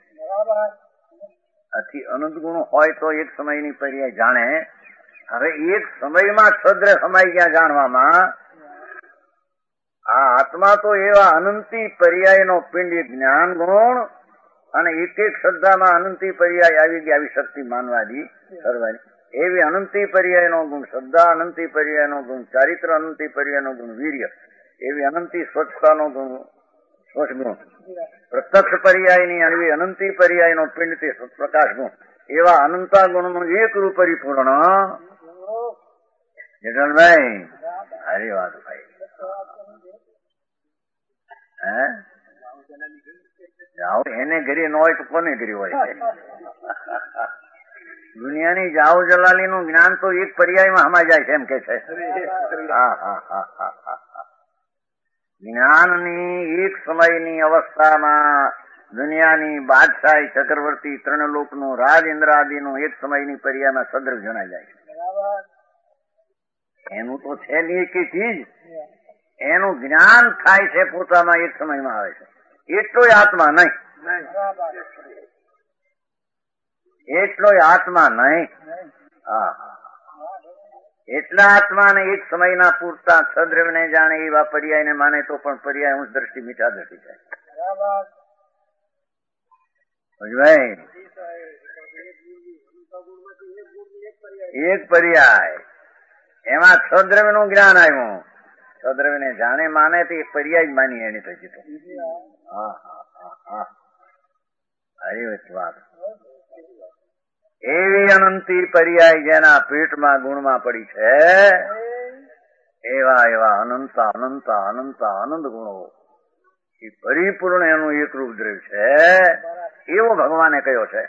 આથી અનંત ગુણ હોય તો એક સમયની પર્યાય જાણે. હવે એક સમયમાં છદ્ર સમાઈ ગયા જાણવામાં. આ આત્મા તો એવા અનંતી પર્યાયનો પિંડ જ્ઞાન ગુણ અને એક એક શ્રદ્ધામાં અનંતી પર્યાય આવી ગઈ આવી શક્તિ માનવાની કરવાની એવી અનંતી પર્યાયનો ગુણ શ્રદ્ધા, અનંતી પર્યાયનો ગુણ ચારિત્ર, અનંતી પર્યાયનો ગુણ વીર્ય, એવી અનંતી સ્વચ્છતાનો ગુણ સ્વચ્છ ગુણ, પ્રત્યક્ષ પર્યાયની આવી અનંતી પર્યાયનો પિંડ તે પ્રકાશ ગુણ, એવા અનંતા ગુણનું એક રૂપ પરિપૂર્ણ. જગનભાઈ સારી વાત ભાઈ. હે જાઓ એને ઘરે ન હોય તો કોને ઘરે હોય? દુનિયાની જાઓ જલાલી નું જ્ઞાન તો એક પર્યાયમાં હમા જાય છે એમ કે છે. જ્ઞાનની એક સમયની અવસ્થામાં દુનિયાની બાદશાહી, ચક્રવર્તી, ત્રણ લોકનું રાજ, ઇન્દ્રાદિનું એક સમયની પર્યાયમાં સદ્ર જણાઈ જાય છે. એનું તો છે નહીં કે ચીજ એનું જ્ઞાન થાય છે પોતામાં એક સમયમાં આવે છે. એટલોય આત્મા નહીં, એટલોય આત્મા નહીં. એટલા આત્માને એક સમયના પૂરતા સદ્રવ્યને જાણે એવા પર્યાયને માને તો પણ પર્યાય ઊંચ દ્રષ્ટિ મીઠા દ્રષ્ટિ જાય. એક પર્યાય એમાં સદ્રવ્ય નું જ્ઞાન આવ્યું. સદ્રવ્યને જાણે માને તો એક પર્યાય જ માની એની પછી તો. વાત એવી અનંતી પર્યાય જેના પેટમાં ગુણમાં પડી છે એવા એવા અનંતા અનંતા અનંતા આનંદ ગુણો એ પરિપૂર્ણ એનું એક રૂપ દ્રવ્ય છે એવો ભગવાને કહ્યો છે.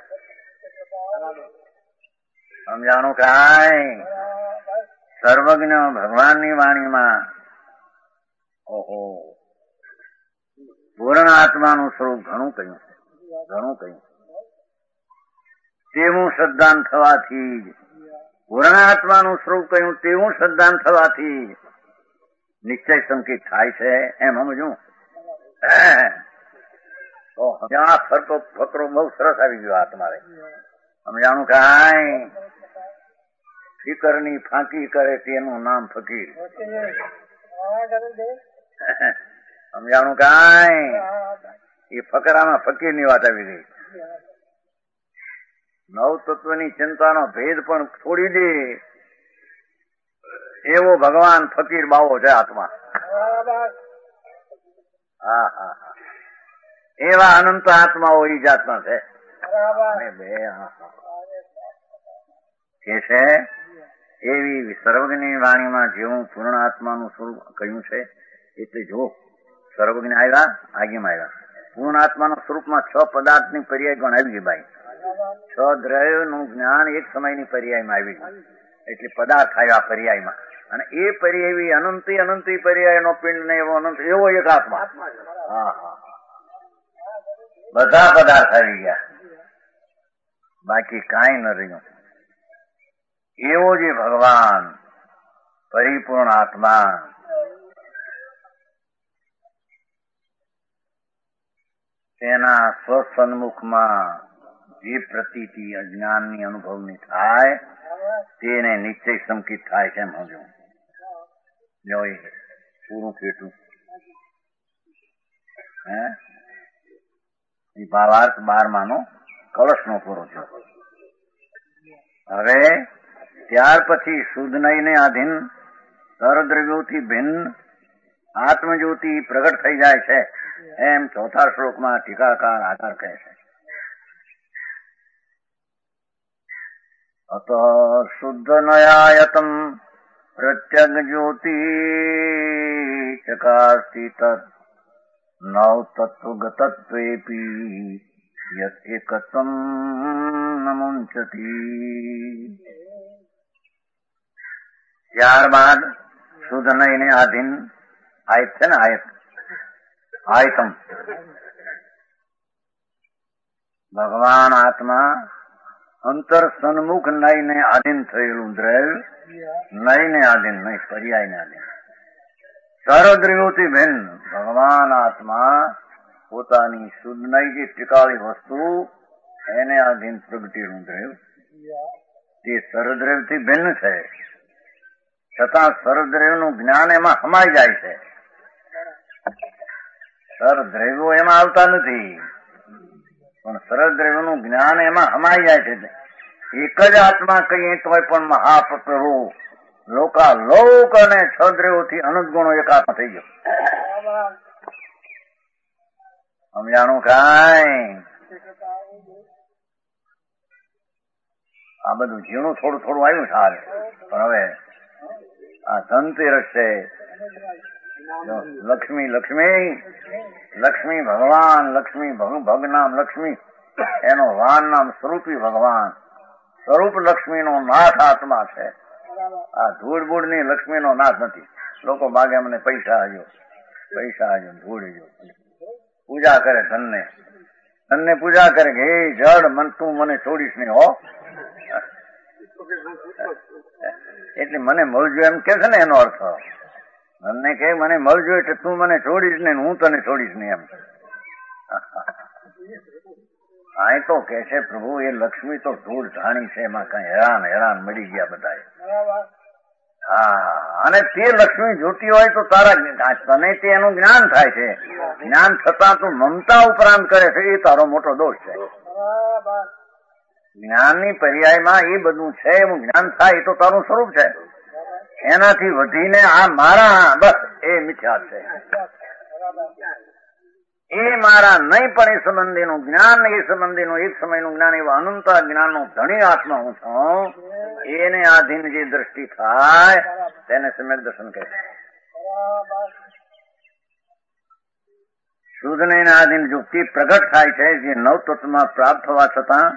સમજાણું કાંઈ? સર્વજ્ઞ ભગવાનની વાણીમાં ઓહો પૂર્ણ આત્માનું સ્વરૂપ ઘણું કહ્યું છે, ઘણું કહ્યું. તેવું શ્રદ્ધાન થવાથી પૂર્ણ આત્માનું સ્વરૂપ કહ્યું તેવું શ્રદ્ધાન થવાથી નિશ્ચય સંકેત થાય છે એમ સમજવું. ત્યાં ફરતો ફકરો બહુ સરસ આવી ગયો આ તમારે. સમજાણું કાંઈ? ફિકરની ફાંકી કરે તેનું નામ ફકીર. સમજાણું કાંઈ? એ ફકરામાં ફકીરની વાત આવી ગઈ. નવ તત્વની ચિંતાનો ભેદ પણ છોડી દે એવો ભગવાન ફકીર બાવો છે આત્મા. એવા અનંત આત્માઓ એ જાતના છે. કે છે એવી સર્વજ્ઞની વાણીમાં જેવું પૂર્ણ આત્માનું સ્વરૂપ કહ્યું છે એટલે જો સર્વજ્ઞ આવ્યા, આગેમાં આવ્યા, પૂર્ણાત્માના સ્વરૂપમાં 6 પદાર્થની પર્યાય પણ આવી ગઈ ભાઈ. 6 દ્રવ્યનું જ્ઞાન એક સમયની પર્યાયમાં આવી ગયું, એટલે પદાર્થ આવ્યા પર્યાયમાં. અને એ પર્યાય અનંતી પર્યાયનો પિંડ ને એવો અનંત એવો એક આત્મા. હા, બધા પદાર્થ આવી ગયા, બાકી કાંઈ ન રહ્યું. એવો જે ભગવાન પરિપૂર્ણ આત્મા તેના સ્વસન્મુખમાં જે પ્રતીતિ અજ્ઞાનની અનુભવની થાય તેને નિશ્ચય સંકિત થાય છે. એમ સમજો પૂરું કેટલું એ ભાવાર્થ 12માનો કળશનો પૂરો થયો. હવે ત્યાર પછી શુદ્ધ નયને આધીન સર્વદ્રવ્યોથી ભિન્ન આત્મજ્યોતિ પ્રગટ થઈ જાય છે, એમ 4થા શ્લોકમાં ટીકાકાર આધાર કહે છે. અત શુદ્ધ નયાયતમ પ્રત્યગ જ્યોતિ ચકાસ્તિ તત્ નવ તત્વગતત્વેપી યત એકત્વમ ન મુંચતી. ત્યારબાદ શુદ્ધ નયને આધીન આયત છે ને, આયતમ ભગવાન આત્મા અંતર સન્મુખ નયને આધીન થયેલું દ્રવ્ય, નયને આધીન નહીં, પર્યાયને આધીન સર્વદ્રવ્યોથી ભિન્ન ભગવાન આત્મા પોતાની શુદ્ધ નય જે ટીકાળી વસ્તુ એને આધીન પ્રગટેલું દ્રવ્ય તે સર્વદ્રવ્યથી ભિન્ન છે, છતાં સર્વદ્રવ્યનું જ્ઞાન એમાં સમાઈ જાય છે. સર્વદ્રવ્યો એમાં આવતા નથી, પણ સર્વદ્રવ્યનું જ્ઞાન એમાં સમાઈ જાય છે. એક જ આત્મા કહીએ તોય પણ મહાપ્રભુ લોકાલોક અને 6 દ્રવ્યોથી અનંત ગુણો એક આત્મા થઈ ગયો. સમજાણું કાંઈ? આ બધું ઝીણું થોડું થોડું આવ્યું સારું, પણ હવે આ ધનતેરસ છે. લક્ષ્મી ભગવાન, લક્ષ્મી ભગ નામ લક્ષ્મી, એનો વાન નામ સ્વરૂપી ભગવાન, સ્વરૂપ લક્ષ્મીનો નાથ આત્મા છે. આ ધૂળ બૂળ ની લક્ષ્મીનો નાથ નથી. લોકો માગે મને પૈસા આજો, ધૂળ જો પૂજા કરે, ધનને પૂજા કરે કે હે જડ તું મને છોડીશ નહીં હો, એટલે મને મળજો એમ કે છે ને. એનો અર્થ ધનને કે મને મળજો એટલે તું મને છોડીશ ને હું તને છોડીશ નહીં એમ. આ તો કે છે પ્રભુ એ લક્ષ્મી તો ધૂળ ધાણી છે, એમાં કઈ હેરાન મળી ગયા બધા. હા, અને તે લક્ષ્મી જોતી હોય તો તારા તને તે એનું જ્ઞાન થાય છે. જ્ઞાન થતા તું મમતા ઉપરાંત કરે છે, એ તારો મોટો દોષ છે. જ્ઞાનની પર્યાયમાં એ બધું છે એવું જ્ઞાન થાય એ તો તારું સ્વરૂપ છે. એનાથી વધીને આ મારા બસ એ મિથ્યા છે. એ મારા નહીં પણ એ સંબંધીનું જ્ઞાન, એ સંબંધીનું એક સમયનું જ્ઞાન, એવા અનંત જ્ઞાનનો ધણી આત્મા હું છું. એને આધીન જે દ્રષ્ટિ થાય તેને સમ્યક દર્શન કહે. શુદ્ધ ને આધીન યુક્તિ પ્રગટ થાય છે, જે નવ તત્વમાં પ્રાપ્ત થવા છતાં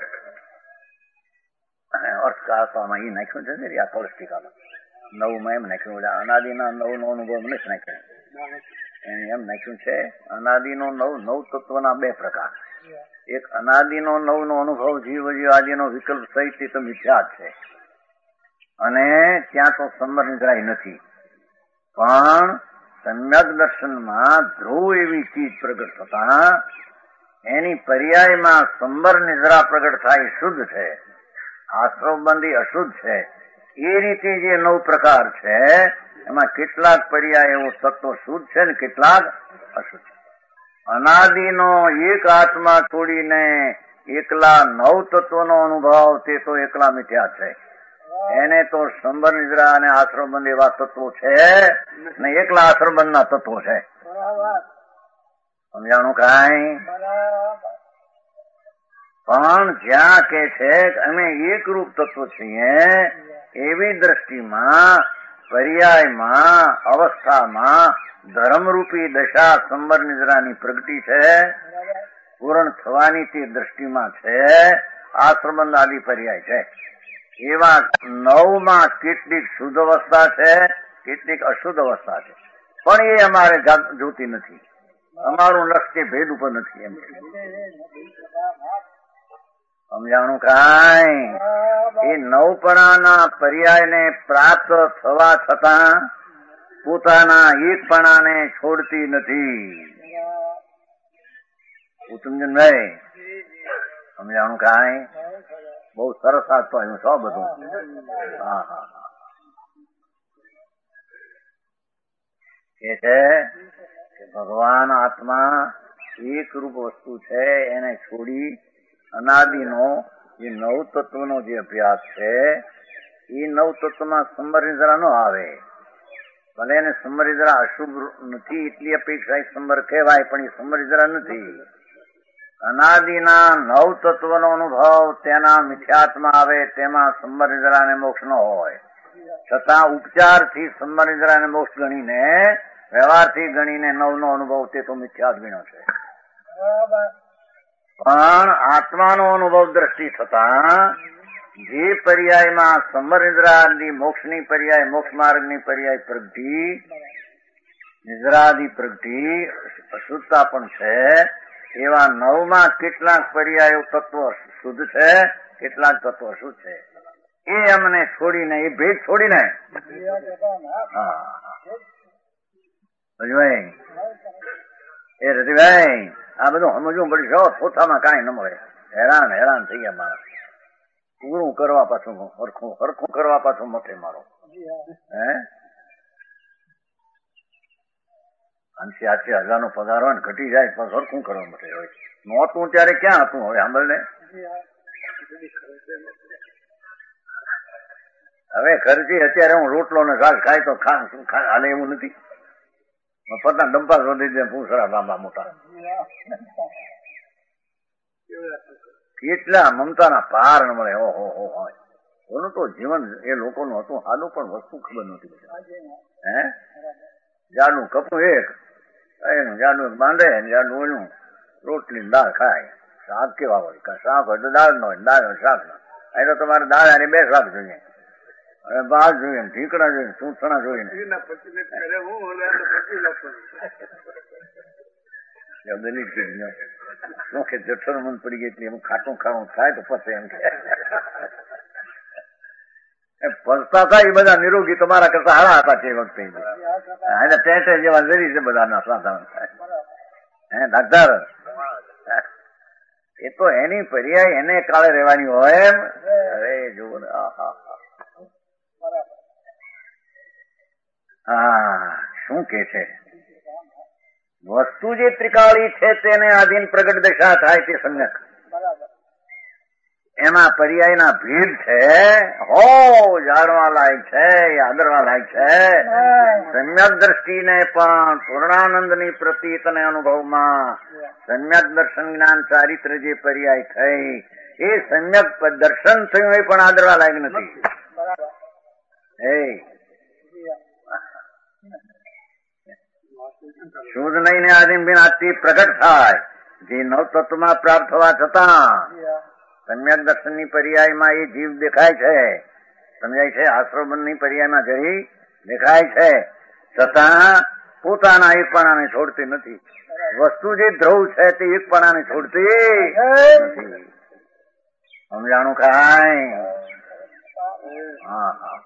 અર્થશાસ્ત્રમાં એ નાખ્યું છે ને આ કૌષ્ટિકામાં 9માં એમ નાખ્યું, અનાદિના 9નો અનુભવ નથી નાખ્યો. એમ નાખ્યું છે અનાદિનો 9 તત્વના 2 પ્રકાર. એક અનાદિનો 9નો અનુભવ જીવ આદિનો વિકલ્પ સહિત તો મિથ્યા છે, અને ત્યાં તો સંબર નિદ્રાય નથી. પણ સમ્યક દર્શનમાં ધ્રુવ એવી ચીજ પ્રગટ થતા એની પર્યાયમાં સંબર નિદ્રા પ્રગટ થાય શુદ્ધ છે, આશ્રમબંધી અશુદ્ધ છે. એ રીતે જે 9 પ્રકાર છે એમાં કેટલાક પર્યાય એવો તત્વ શુદ્ધ છે ને કેટલાક અશુદ્ધ છે. અનાદિનો એક આત્મા છોડીને એકલા 9 તત્વનો અનુભવ તે તો એકલા મિથ્યા છે. એને તો સંબર નિદ્રા અને આશ્રમબંધ એવા તત્વો છે ને એકલા આશ્રમબંધના તત્વો છે. સમજાણું કાંઈ? પણ જ્યાં કે છે અમે એકરૂપ તત્વ છીએ એવી દ્રષ્ટિમાં પર્યાયમાં અવસ્થામાં ધર્મરૂપી દશા સંબર નિદ્રાની પ્રગતિ છે, પૂર્ણ થવાની તે દ્રષ્ટિમાં છે, આ સંબંધ આદિ પર્યાય છે. એવા 9માં કેટલીક શુદ્ધ અવસ્થા છે, કેટલીક અશુદ્ધ અવસ્થા છે, પણ એ અમારે જોતી નથી. અમારું લક્ષ્ય ભેદ ઉપર નથી. એમ સમજાણું કાંઈ? એ 9પણાના પર્યાયને પ્રાપ્ત થવા છતાં પોતાના એકપણાને છોડતી નથી. ઉત્તમજનભાઈ સમજાણું કાંઈ? બહુ સરસ આપતો આવ્યું છો બધું. હા હા એ છે કે ભગવાન આત્મા એક રૂપ વસ્તુ છે, એને છોડી અનાદિનો જે 9 તત્વનો જે અભ્યાસ છે એ 9 તત્વમાં સંબર નિદ્રા ન આવે. ભલે એને સંબર નિદ્રા અશુભ નથી એટલી અપેક્ષા સંબર કહેવાય, પણ એ સંબર નિદ્રા નથી. અનાદિના 9 તત્વનો અનુભવ તેના મિથ્યાત્મા આવે, તેમાં સંબર નિદ્રા અને મોક્ષ ન હોય. છતાં ઉપચારથી સંબર નિદ્રા અને મોક્ષ ગણીને, વ્યવહારથી ગણીને 9નો અનુભવ તે તો મિથ્યાત ગણ્યો છે. પણ આત્માનો અનુભવ દ્રષ્ટિ થતા જે પર્યાયમાં સંબર નિદ્રાદિ મોક્ષની પર્યાય, મોક્ષ માર્ગની પર્યાય પ્રગતિ, નિદ્રાદિ પ્રગતિ અશુદ્ધતા પણ છે, એવા 9માં કેટલાક પર્યાયો તત્વ શુદ્ધ છે, કેટલાક તત્વ અશુદ્ધ છે. એ અમને છોડીને, એ ભેદ છોડીને એ રતિભાઈ આ બધું સમજવું પડશે. પોતામાં કાંઈ ન મળે. હેરાન થઈ ગયા માણસ. પૂરું કરવા પાછું હરખું કરવા પાછું મથે મારો. હે 80,000 પગાર હોય ને ઘટી જાય પણ હરખું કરવા મથે હોય. નહોતું ત્યારે ક્યાં હતું? હવે સાંભળ ને, હવે ખર્ચી અત્યારે હું રોટલો ને ઘાસ ખાય તો હાલે એવું નથી. મફતના ડંપા શોધી દે પૂછડા લાંબા મોટા. કેટલા મમતાના પાર ન મળે. ઓહો ઓનું તો જીવન એ લોકોનું હતું સાદું, પણ વસ્તુ ખબર નહોતી. હે જાડું કપડું એક એનું જાડું બાંધે, જાડું ઓલું રોટલી દાળ ખાય. શાક કેવા હોય? શાક હોય તો દાળ નો હોય, દાળ હોય શાક નો. અહીં તો તમારે દાળ અને 2 શાક જોઈએ, હવે ભાત જોઈએ, ઢીકડા જોઈએ, સૂંઠણા જોઈએ. શું કે જઠર મન પડી ગઈ એટલે એમ ખાટું ખાવું થાય તો પછી એમ કે પચતા થાય. એ બધા નિરોગી તમારા કરતા હારા હતા તે વખતે. એને ટેટે જેવા જરી છે બધાના સાધારણ. હે ડાક્ટર, એ તો એની પર્યાય એને કાળે રહેવાની હોય એમ. અરે જુઓ ને, હા શું કે છે? વસ્તુ જે ત્રિકાળી છે તેને આધીન પ્રગટ દશા થાય તે સમ્યક. એમાં પર્યાયના ભેદ છે. જાણવા લાયક છે, આદરવા લાયક છે. સમ્યક દ્રષ્ટિને પણ પૂર્ણાનંદની પ્રતીત અને અનુભવમાં સમ્યક દર્શન જ્ઞાન ચારિત્ર જે પર્યાય થઈ એ સમ્યક દર્શન થયું એ પણ આદરવા લાયક નથી. શુદ્ધ નહીં આધીન બિન આથી પ્રગટ થાય જે 9 તત્વમાં પ્રાપ્ત થવા છતાં સમ્યક દર્શનની પર્યાયમાં એ જીવ દેખાય છે, સમજાય છે. આશ્રમની પર્યાયમાં જરી દેખાય છે, છતાં પોતાના એકપણાને છોડતી નથી. વસ્તુ જે દ્રવ છે તે એકપણાને છોડતી નથી. સમજાણું કાંઈ? હા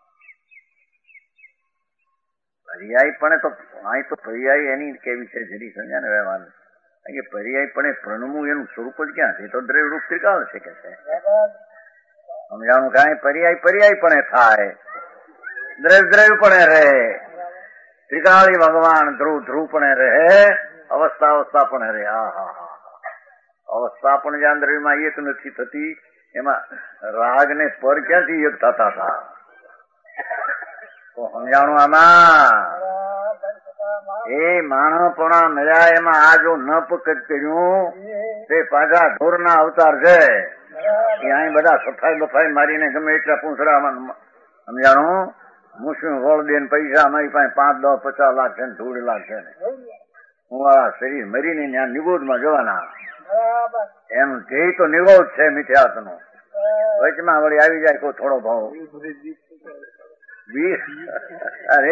પર્યાય પણ તો અહીં તો પર્યાય એની કેવી છે જરી સમજ્યા ને વ્યવહાર. કે પર્યાય પણ પ્રણમું એનું સ્વરૂપ જ ક્યાં છે? તો દ્રવ્ય રૂપ ત્રિકાળ છે કે છે. સમજાણું કાંઈ? પર્યાય પણ થાય, દ્રવ્ય પણ રહે, ત્રિકાળી ભગવાન ધ્રુવ પણ રહે, અવસ્થા પણ રહે. અવસ્થા પણ જ્યાં દ્રવ્યમાં એક નથી થતી, એમાં રાગ ને પર ક્યાંથી એક થતા હતા? તો સમજાણું આમાં એ માણસપણા મળ્યા એમાં આ જો ન પકડ કર્યું તે પાછા ઢોરના અવતાર છે. એ અહીં બધા સફાઈ બફાઈ મારીને ગમે એટલા પૂંછડા સમજાણું મુસ્લિમ વળ દે પૈસા અમારી પાસે 5, 10, 50 લાખ છે ને 2 લાખ છે ને હું આ શરીર મરીને ત્યાં નિબોધમાં જવાના. એનું ધ્યેય તો નિરોધ છે મિથ્યાત્વનો. વચમાં વળી આવી જાય કોઈ થોડો ભાવ અરે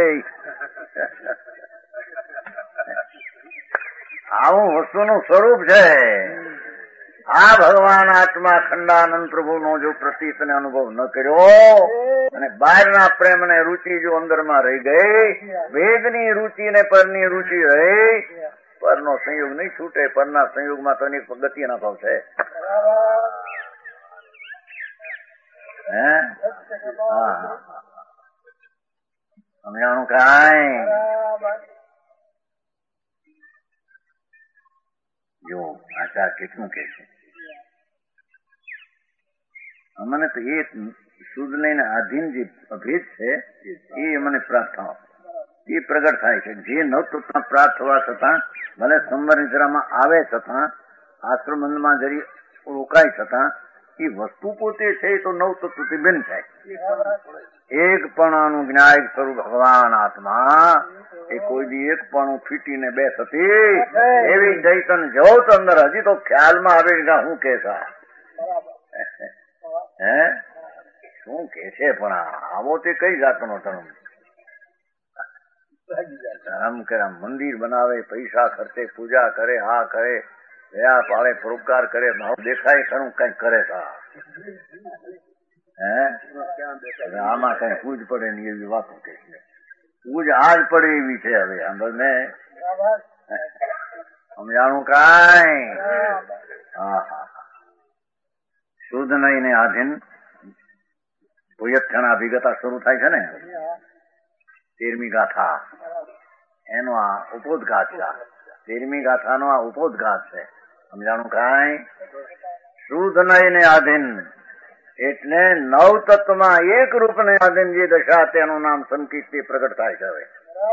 આવું વસ્તુનું સ્વરૂપ છે. આ ભગવાન આત્મા ખંડાનંદ પ્રભુનો જો પ્રતીતને અનુભવ ન કર્યો અને બહારના પ્રેમ ને રુચિ જો અંદરમાં રહી ગઈ, વેદની રુચિ ને પરની રુચિ રહી, પરનો સંયોગ નહીં છૂટે. પરના સંયોગમાં તો એની ગતિના ભાવ છે. સમજાણું કાંઈ? જો આચાર કેટલું કે છે અમને તો એ શુદ્ધ લઈને આધીન જે અભેદ છે એ મને પ્રાપ્ત થવા એ પ્રગટ થાય છે. જે નવતત્વ પ્રાપ્ત થવા છતાં ભલે સંવર નિદ્રામાં આવે છતાં આશ્રમમાં જરી રોકાય છતાં એ વસ્તુ પોતે છે એ તો નવતત્વથી ભિન્ન થાય. એકપણાનું જ્ઞાયક સ્વરૂપ ભગવાન આત્મા એ કોઈ દી એકપણું ફીટીને બે થતી એવી ચૈતન જોત અંદર હજી તો ખ્યાલમાં આવે કે હું કે હે શું કે છે પણ આવો તે કઈ જાતનો ધર્મ? ધર્મ કરે, મંદિર બનાવે, પૈસા ખર્ચે, પૂજા કરે, હા કરે, દયા પાડે, પરોપકાર કરે, ભાવ દેખાય ખરું કઈક કરે આમાં કઈ પૂજ પડે ને એવી વાતો કે છે. પૂજ આજ પડે એવી છે. હવે અંદર ને સમજાણું કાંઈ? શુદ્ધ નહીં ને આધીન ભૂયક્ષણ અભિગતા શરૂ થાય છે ને 13મી ગાથા એનો આ ઉપોદઘાત છે. 13મી ગાથાનો આ ઉપોદઘાત છે. સમજાણું કાંઈ? શુદ્ધ નહીં ને આધીન એટલે નવ તત્વમાં એક રૂપ ને આધીન જે દશા તેનું નામ સંકિત પ્રગટ થાય છે. હવે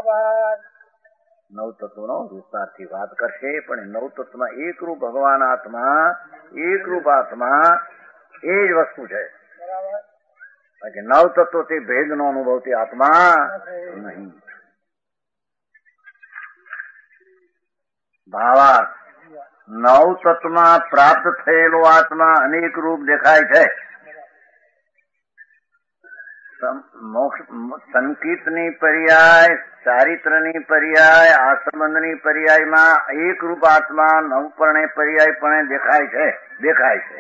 નવ તત્વનો વિસ્તારથી વાત કરશે પણ નવ તત્વમાં એક રૂપ ભગવાન આત્મા, એક રૂપ આત્મા એ જ વસ્તુ છે. નવ તત્વથી ભેદનો અનુભવથી આત્મા નહીં. ભાવાર્થ નવ તત્વમાં પ્રાપ્ત થયેલો આત્મા અનેક રૂપ દેખાય છે. સંકિતની પર્યાય, ચારિત્રની પર્યાય, આસંબંધની પર્યાયમાં એક રૂપ આત્મા નવપર્ણે પર્યાયપણે દેખાય છે.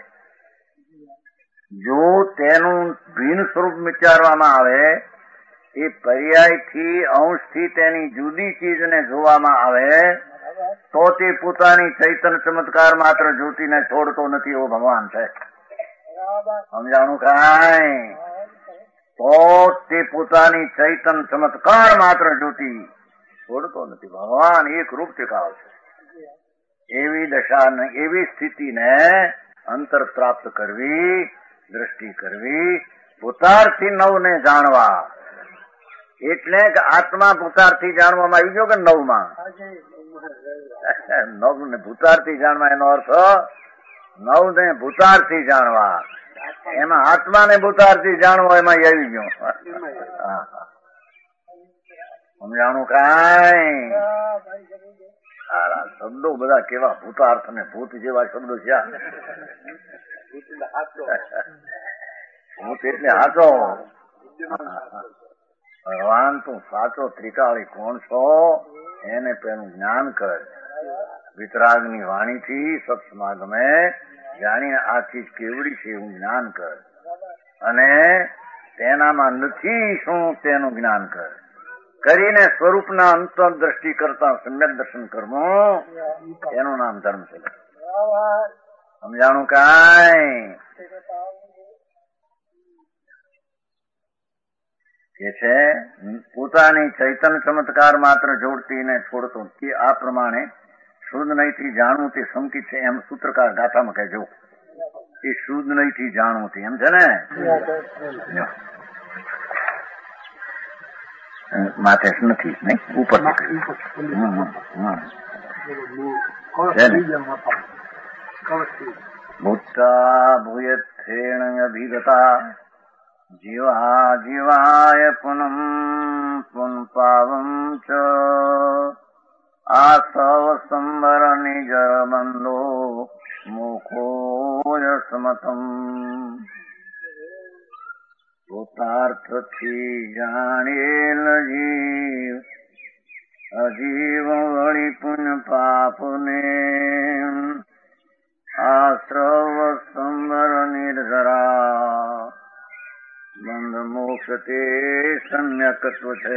જો તેનું ભિન્ન સ્વરૂપ વિચારવામાં આવે, એ પર્યાયથી અંશથી તેની જુદી ચીજને જોવામાં આવે તો તે પોતાની ચૈતન્ય ચમત્કાર માત્ર જ્યોતિને છોડતો નથી એવો ભગવાન છે. સમજાણું કાંઈ? તો તે પોતાની ચૈતન્ય ચમત્કાર માત્ર જ્યોતિ છોડતો નથી. ભગવાન એક રૂપ ટીકાવ છે. એવી દશા, એવી સ્થિતિને અંતર પ્રાપ્ત કરવી, દ્રષ્ટિ કરવી, ભૂતાર્થી નવને જાણવા. એટલે કે આત્મા ભૂતાર્થી જાણવામાં આવી ગયો કે નવમાં? નવ ને ભૂતાર્થી જાણવા એનો અર્થ નવ ને ભૂતાર્થી જાણવા. એમાં આત્માને ભૂતાર્થી જાણવો એમાં આવી ગયો. સમજાણું કાંઈ? શબ્દો બધા કેવા ભૂતાર્થ ને ભૂત જેવા શબ્દો છે. ભૂત એટલે હાચો. ભગવાન તું સાચો ત્રિકાળી કોણ છો એને પેલું જ્ઞાન કર. વિતરાગની વાણીથી સત્સમાગમે જાણીને આ ચીજ કેવડી છે એવું જ્ઞાન કર અને તેનામાં નથી શું તેનું જ્ઞાન કર. કરીને સ્વરૂપના અંતર દ્રષ્ટિ કરતા સમ્યક દર્શન કરવું એનું નામ ધર્મ છે. સમજાણું કાંઈ? કે છે પોતાની ચૈતન્ય ચમત્કાર માત્ર જોડતી ને છોડતો કે આ પ્રમાણે શુદ્ધ નહીંથી જાણવું તે સંકિત છે એમ સૂત્રકાર ગાથામાં કહેજો. એ શુદ્ધ નહીંથી જાણવું તે એમ છે ને માથે નથી નહીં ઉપર ભૂતા ભૂયથેણ અભિગતા જીવા જીવાય પુનમ પુનપાવમ ચ આ સવ સંબર નિજ બંધો મુખો સમતમ પોતાર્થથી જાણેલ જીવ અજીવ વળી પુણ્ય પાપને આશ્રવ સંબર નિર્જરા બંધ મોક્ષ તે સમ્યકત્વ છે.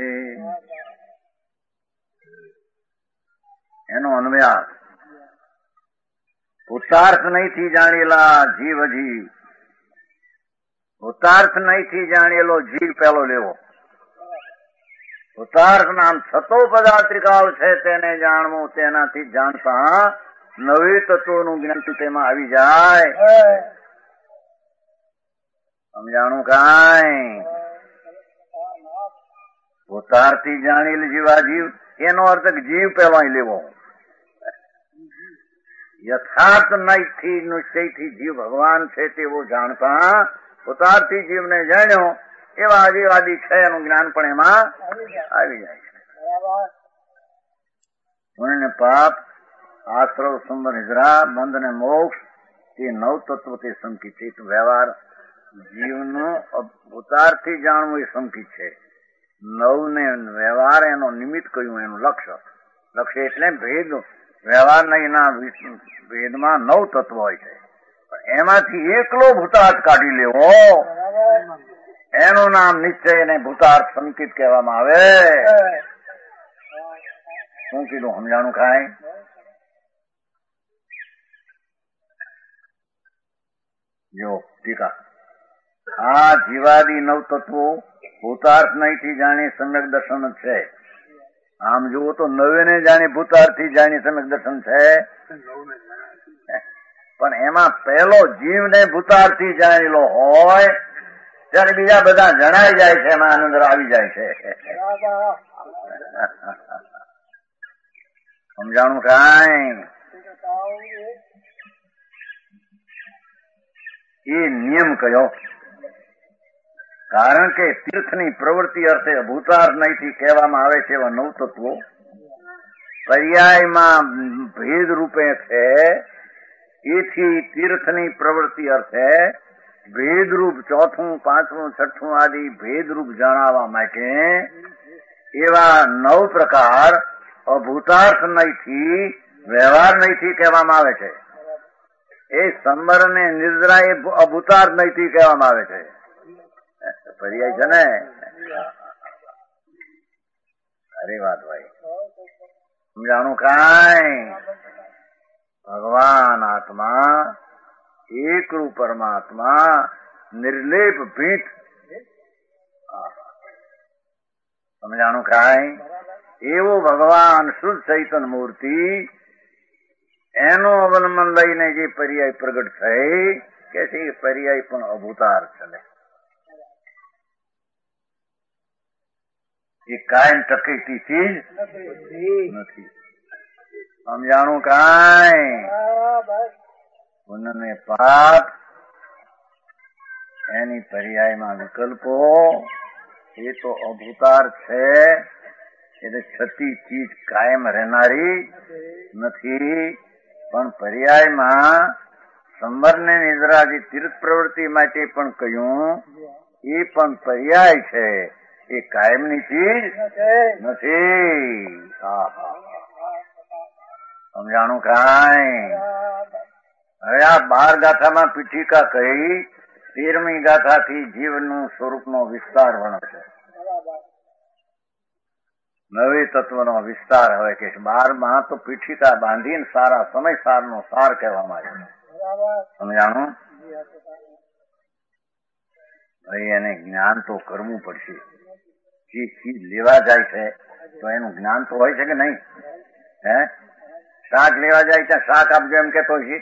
એનો અન્વયાસ પુરુષાર્થ નહીંથી જાણેલા જીવ જીવ, પુરુષાર્થ નહીંથી જાણેલો જીવ પેલો લેવો. પુરુષાર્થ નામ છતો પદાર્થિકાળ છે તેને જાણવું, તેનાથી જાણતા નવી તત્વોનું જ્ઞાન તેમાં આવી જાય. સમજાણું કાંઈ? પુરુષાર્થથી જાણેલ જીવા જીવ એનો અર્થ જીવ પેલો લેવો. યથાર્થ નૈથી નિશ્ચયથી જીવ ભગવાન છે તેવો જાણતા પુરુષાર્થી જીવને જાણ્યો એવા આદિવાદી છે એનું જ્ઞાન પણ એમાં આવી જાય છે. પુણ્ય પાપ આશ્રવ સંબર નિદ્રા બંધ ને મોક્ષ તે નવ તત્વ તે સંકિત છે. વ્યવહાર જીવનો પુરુષાર્થથી જાણવું એ સંકિત છે. નવ ને વ્યવહાર એનો નિમિત્ત કહ્યું, એનું લક્ષ્ય. લક્ષ્ય એટલે ભેદ. વ્યવહાર નહીંના ભેદમાં નવ તત્વ હોય છે, પણ એમાંથી એકલો ભૂતાર્થ કાઢી લેવો એનું નામ નિશ્ચય અને ભૂતાર્થ સંકિત કહેવામાં આવે. શું કીધું? સમજાણું કાંઈ? જો ટીકા, આ જીવાદી નવ તત્વો ભૂતાર્થ નહીંથી જાણી સમ્યક દર્શન જ છે. આમ જુઓ તો નવે ને જાણી ભૂતાર્થથી જાણી સમ્યક દર્શન છે, પણ એમાં પહેલો જીવને ભૂતાર્થથી જાણેલો હોય ત્યારે બીજા બધા જણાઈ જાય છે, એમાં આનંદ આવી જાય છે. સમજાણું કાંઈ? એ નિયમ કયો? કારણ કે તીર્થની પ્રવૃત્તિ અર્થે ભૂતાર્થ નહીંથી કહેવામાં આવે છે એવા નવ તત્વો પર્યાયમાં ભેદ રૂપે છે. એથી તીર્થની પ્રવૃત્તિ અર્થે ભેદરૂપ ચોથું, પાંચમું, છઠ્ઠું આદિ ભેદરૂપ જણાવવા માટે એવા નવ પ્રકાર અભૂતાર્થ નહીંથી વ્યવહાર નહીંથી કહેવામાં આવે છે. એ સંબર ને નિદ્રા એ અભૂતાર્થ નહીંથી કહેવામાં આવે છે. પર્યાય છે ને? અરે વાત ભાઈ, સમજાણું કાંઈ? ભગવાન આત્મા એકરૂપ પરમાત્મા નિર્લેપ ભીત. સમજાણું કાંઈ? એવો ભગવાન શુદ્ધ ચૈતન મૂર્તિ એનું અવલંબન લઈને જે પર્યાય પ્રગટ થઈ કે છે એ પર્યાય પણ અભૂતાર્થ ચલે. એ કાયમ ટકેતી ચીજ નથી. સમજાણું કાંઈ? પુણ્ય ને પાપ એની પર્યાયમાં વિકલ્પો એ તો અભૂતાર્થ છે, એટલે છતી ચીજ કાયમ રહેનારી નથી. પણ પર્યાયમાં સંબર ને નિદ્રા જે તીર્થ પ્રવૃત્તિ માટે પણ કહ્યું એ પણ પર્યાય છે, એ કાયમની ચીજ નથી. સમજાણું કાંઈ? હવે આ 12 ગાથામાં પીઠિકા કહી 13મી ગાથાથી જીવનું સ્વરૂપનો વિસ્તાર વર્ણશે. નવે તત્વનો વિસ્તાર હવે કે 12માં તો પીઠિકા બાંધીને સારા સમય સારનો સાર કહેવામાં આવ્યો. સમજાણું? ભાઈ એને જ્ઞાન તો કરવું પડશે. જે ચીજ લેવા જાય છે તો એનું જ્ઞાન તો હોય છે કે નહીં? હે, શાક લેવા જાય ત્યાં શાક આપજો એમ કેતો છે.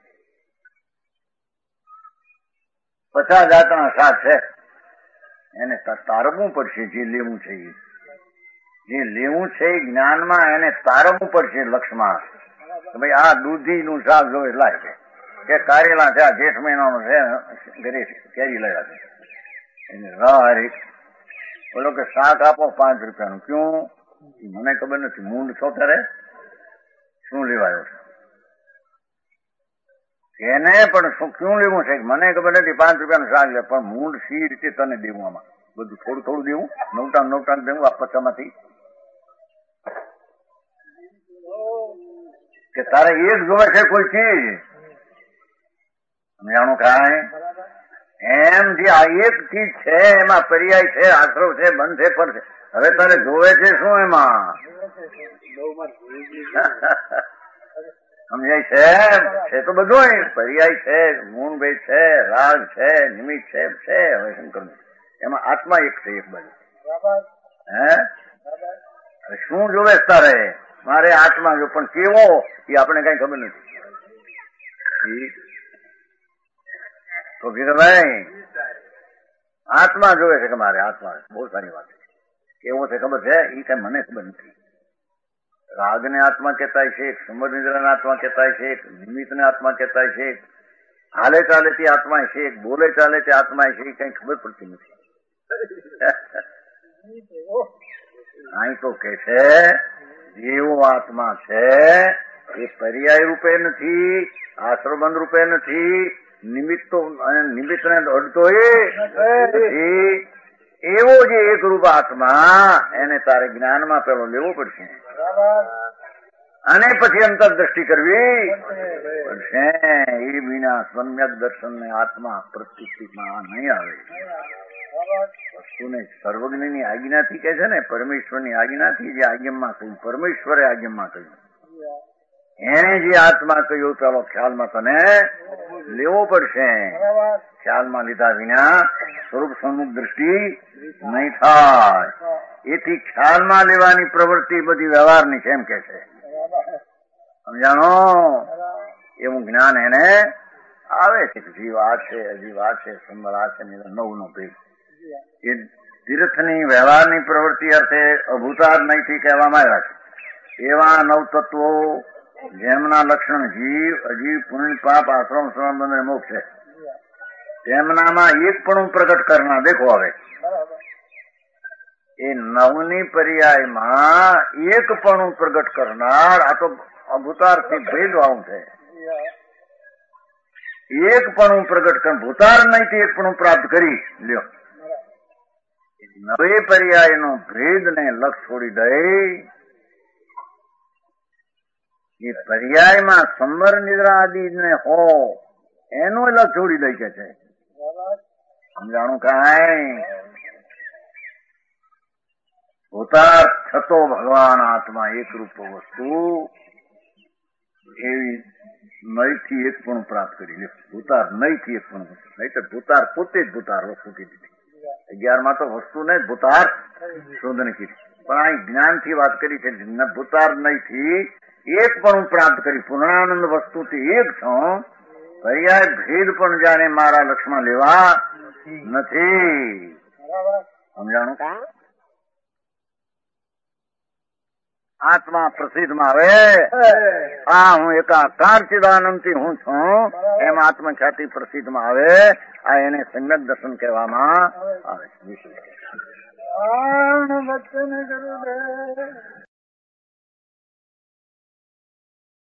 50 જાતના શાક છે, એને તારવવું પડશે. જે લેવું છે જે લેવું છે એ જ્ઞાનમાં એને તારવવું પડશે લક્ષમાં. ભાઈ આ દૂધીનું શાક જોવે લાય કે કારેલા છે, આ જેઠ મહિનાનું છે, ઘરે કેરી લાવ્યા છે, બોલો કે શાક આપો 5 રૂપિયાનું. ક્યું? મને ખબર નથી. મૂંડ છો તારે શું લેવાયો છે એને? પણ શું ક્યું લેવું છે મને ખબર નથી. 5 રૂપિયાનું શાક લે, પણ મૂંડ સી રીતે તને દેવું? આમાં બધું થોડું થોડું દેવું, નવટાણ દેવું આ પચામાંથી? કે તારે એક જોવે છે કોઈ ચીજ? સમજાણું કાંઈ? એમ જે આ એક ચીજ છે એમાં પર્યાય છે, આશ્રવ છે, બંધ છે, પર છે. હવે તારે જોવે છે શું એમાં? સમજાય છે તો બધું પર્યાય છે, મૂળભેદ છે, રાગ છે, નિમિત્ત છે. હવે શંકર એમાં આત્મા એક છે, એક બાજુ. હે શું જોવે તારે? મારે આત્મા જો, પણ કેવો એ આપણે કઈ ખબર નથી. તો ભાઈ આત્મા જોવે છે કે મારે આત્મા? બહુ સારી વાત છે. કેવો છે ખબર છે? એ કઈ મને ખબર નથી. રાગને આત્મા કહેતા છે, સમજનિદ્રાને આત્મા કહેતા છે, નિમિત્તને આત્મા કહેતા છે, હાલે ચાલે તે આત્મા છે, બોલે ચાલે તે આત્મા છે. એ કઈ ખબર પડતી નથી. અહીં તો કે છે જેવો આત્મા છે એ પર્યાય રૂપે નથી, આશ્રમબંધ રૂપે નથી, નિમિત્તને અડતો નથી. એવો જે એક રૂપ આત્મા એને તારે જ્ઞાનમાં પેલો લેવો પડશે અને પછી અંતરદ્રષ્ટિ કરવી પડશે. એ વિના સમ્યક દર્શન ને આત્મા પ્રતિષ્ઠિતમાં નહીં આવે. વસ્તુને સર્વજ્ઞની આજ્ઞાથી કે છે ને, પરમેશ્વરની આજ્ઞાથી જે આજ્ઞામાં કહ્યું, પરમેશ્વરે આજ્ઞામાં કહ્યું, એને જે આત્મા કહ્યું પેલો ખ્યાલમાં તને લેવો પડશે. ખ્યાલમાં લીધા વિના સ્વરૂપ સન્મુખ દ્રષ્ટિ નહીં થાય. એથી ખ્યાલમાં લેવાની પ્રવૃત્તિ બધી વ્યવહારની છે એમ કે છે. સમજાણો? એવું જ્ઞાન એને આવે છે. જીવ આ છે, અજીવ આ છે, સંબર આ છે, 9 નો ભેદ. એ તીર્થની વ્યવહારની પ્રવૃત્તિ અર્થે અભૂતાર નહીંથી કહેવામાં આવ્યા છે. એવા 9 તત્વો જેમના લક્ષણ જીવ, અજીવ, પુણ્ય, પાપ, આશ્રમ, સંબંધ અને મોક્ષ છે, તેમનામાં એક પણ પ્રગટ કરનાર. દેખો હવે એ 9ની પર્યાયમાં એક પણ પ્રગટ કરનાર. આ તો અભૂતારથી ભેદવાળું છે. એક પણ પ્રગટ કર, ભૂતાર નહીં એક પણ પ્રાપ્ત કરી લ્યો. 9 પર્યાયનો ભેદને લક્ષ છોડી દઈ એ પર્યાયમાં સંબર નિદ્રા આદિ ને હો એનો લક્ષ છોડી દઈ કે છે. સમજાણું કાંઈ? ભૂતાર થતો ભગવાન આત્મા એક રૂપ વસ્તુ એવી નહીથી એક પણ પ્રાપ્ત કરી લે. ભૂતાર નહીથી એક પણ વસ્તુ નહીં તો ભૂતાર પોતે જ ભૂતાર વસ્તુ કીધી. 11માં તો વસ્તુ ને ભૂતાર શોધને કીધી, પણ આ જ્ઞાનથી વાત કરી છે. ભૂતાર નહીથી એક પણ પ્રાપ્ત કરી. પૂર્ણાનંદ વસ્તુથી એક છો. પર્યાય ભેદ પણ જાણે મારા લક્ષમાં લેવા નથી. સમજાણું? આત્મા પ્રસિદ્ધમાં આવે આ હું એકાકાર ચિદાનંદથી હું છું એમ આત્મખ્યાતિ પ્રસિદ્ધમાં આવે. આ એને સમ્યક દર્શન કહેવામાં આવે.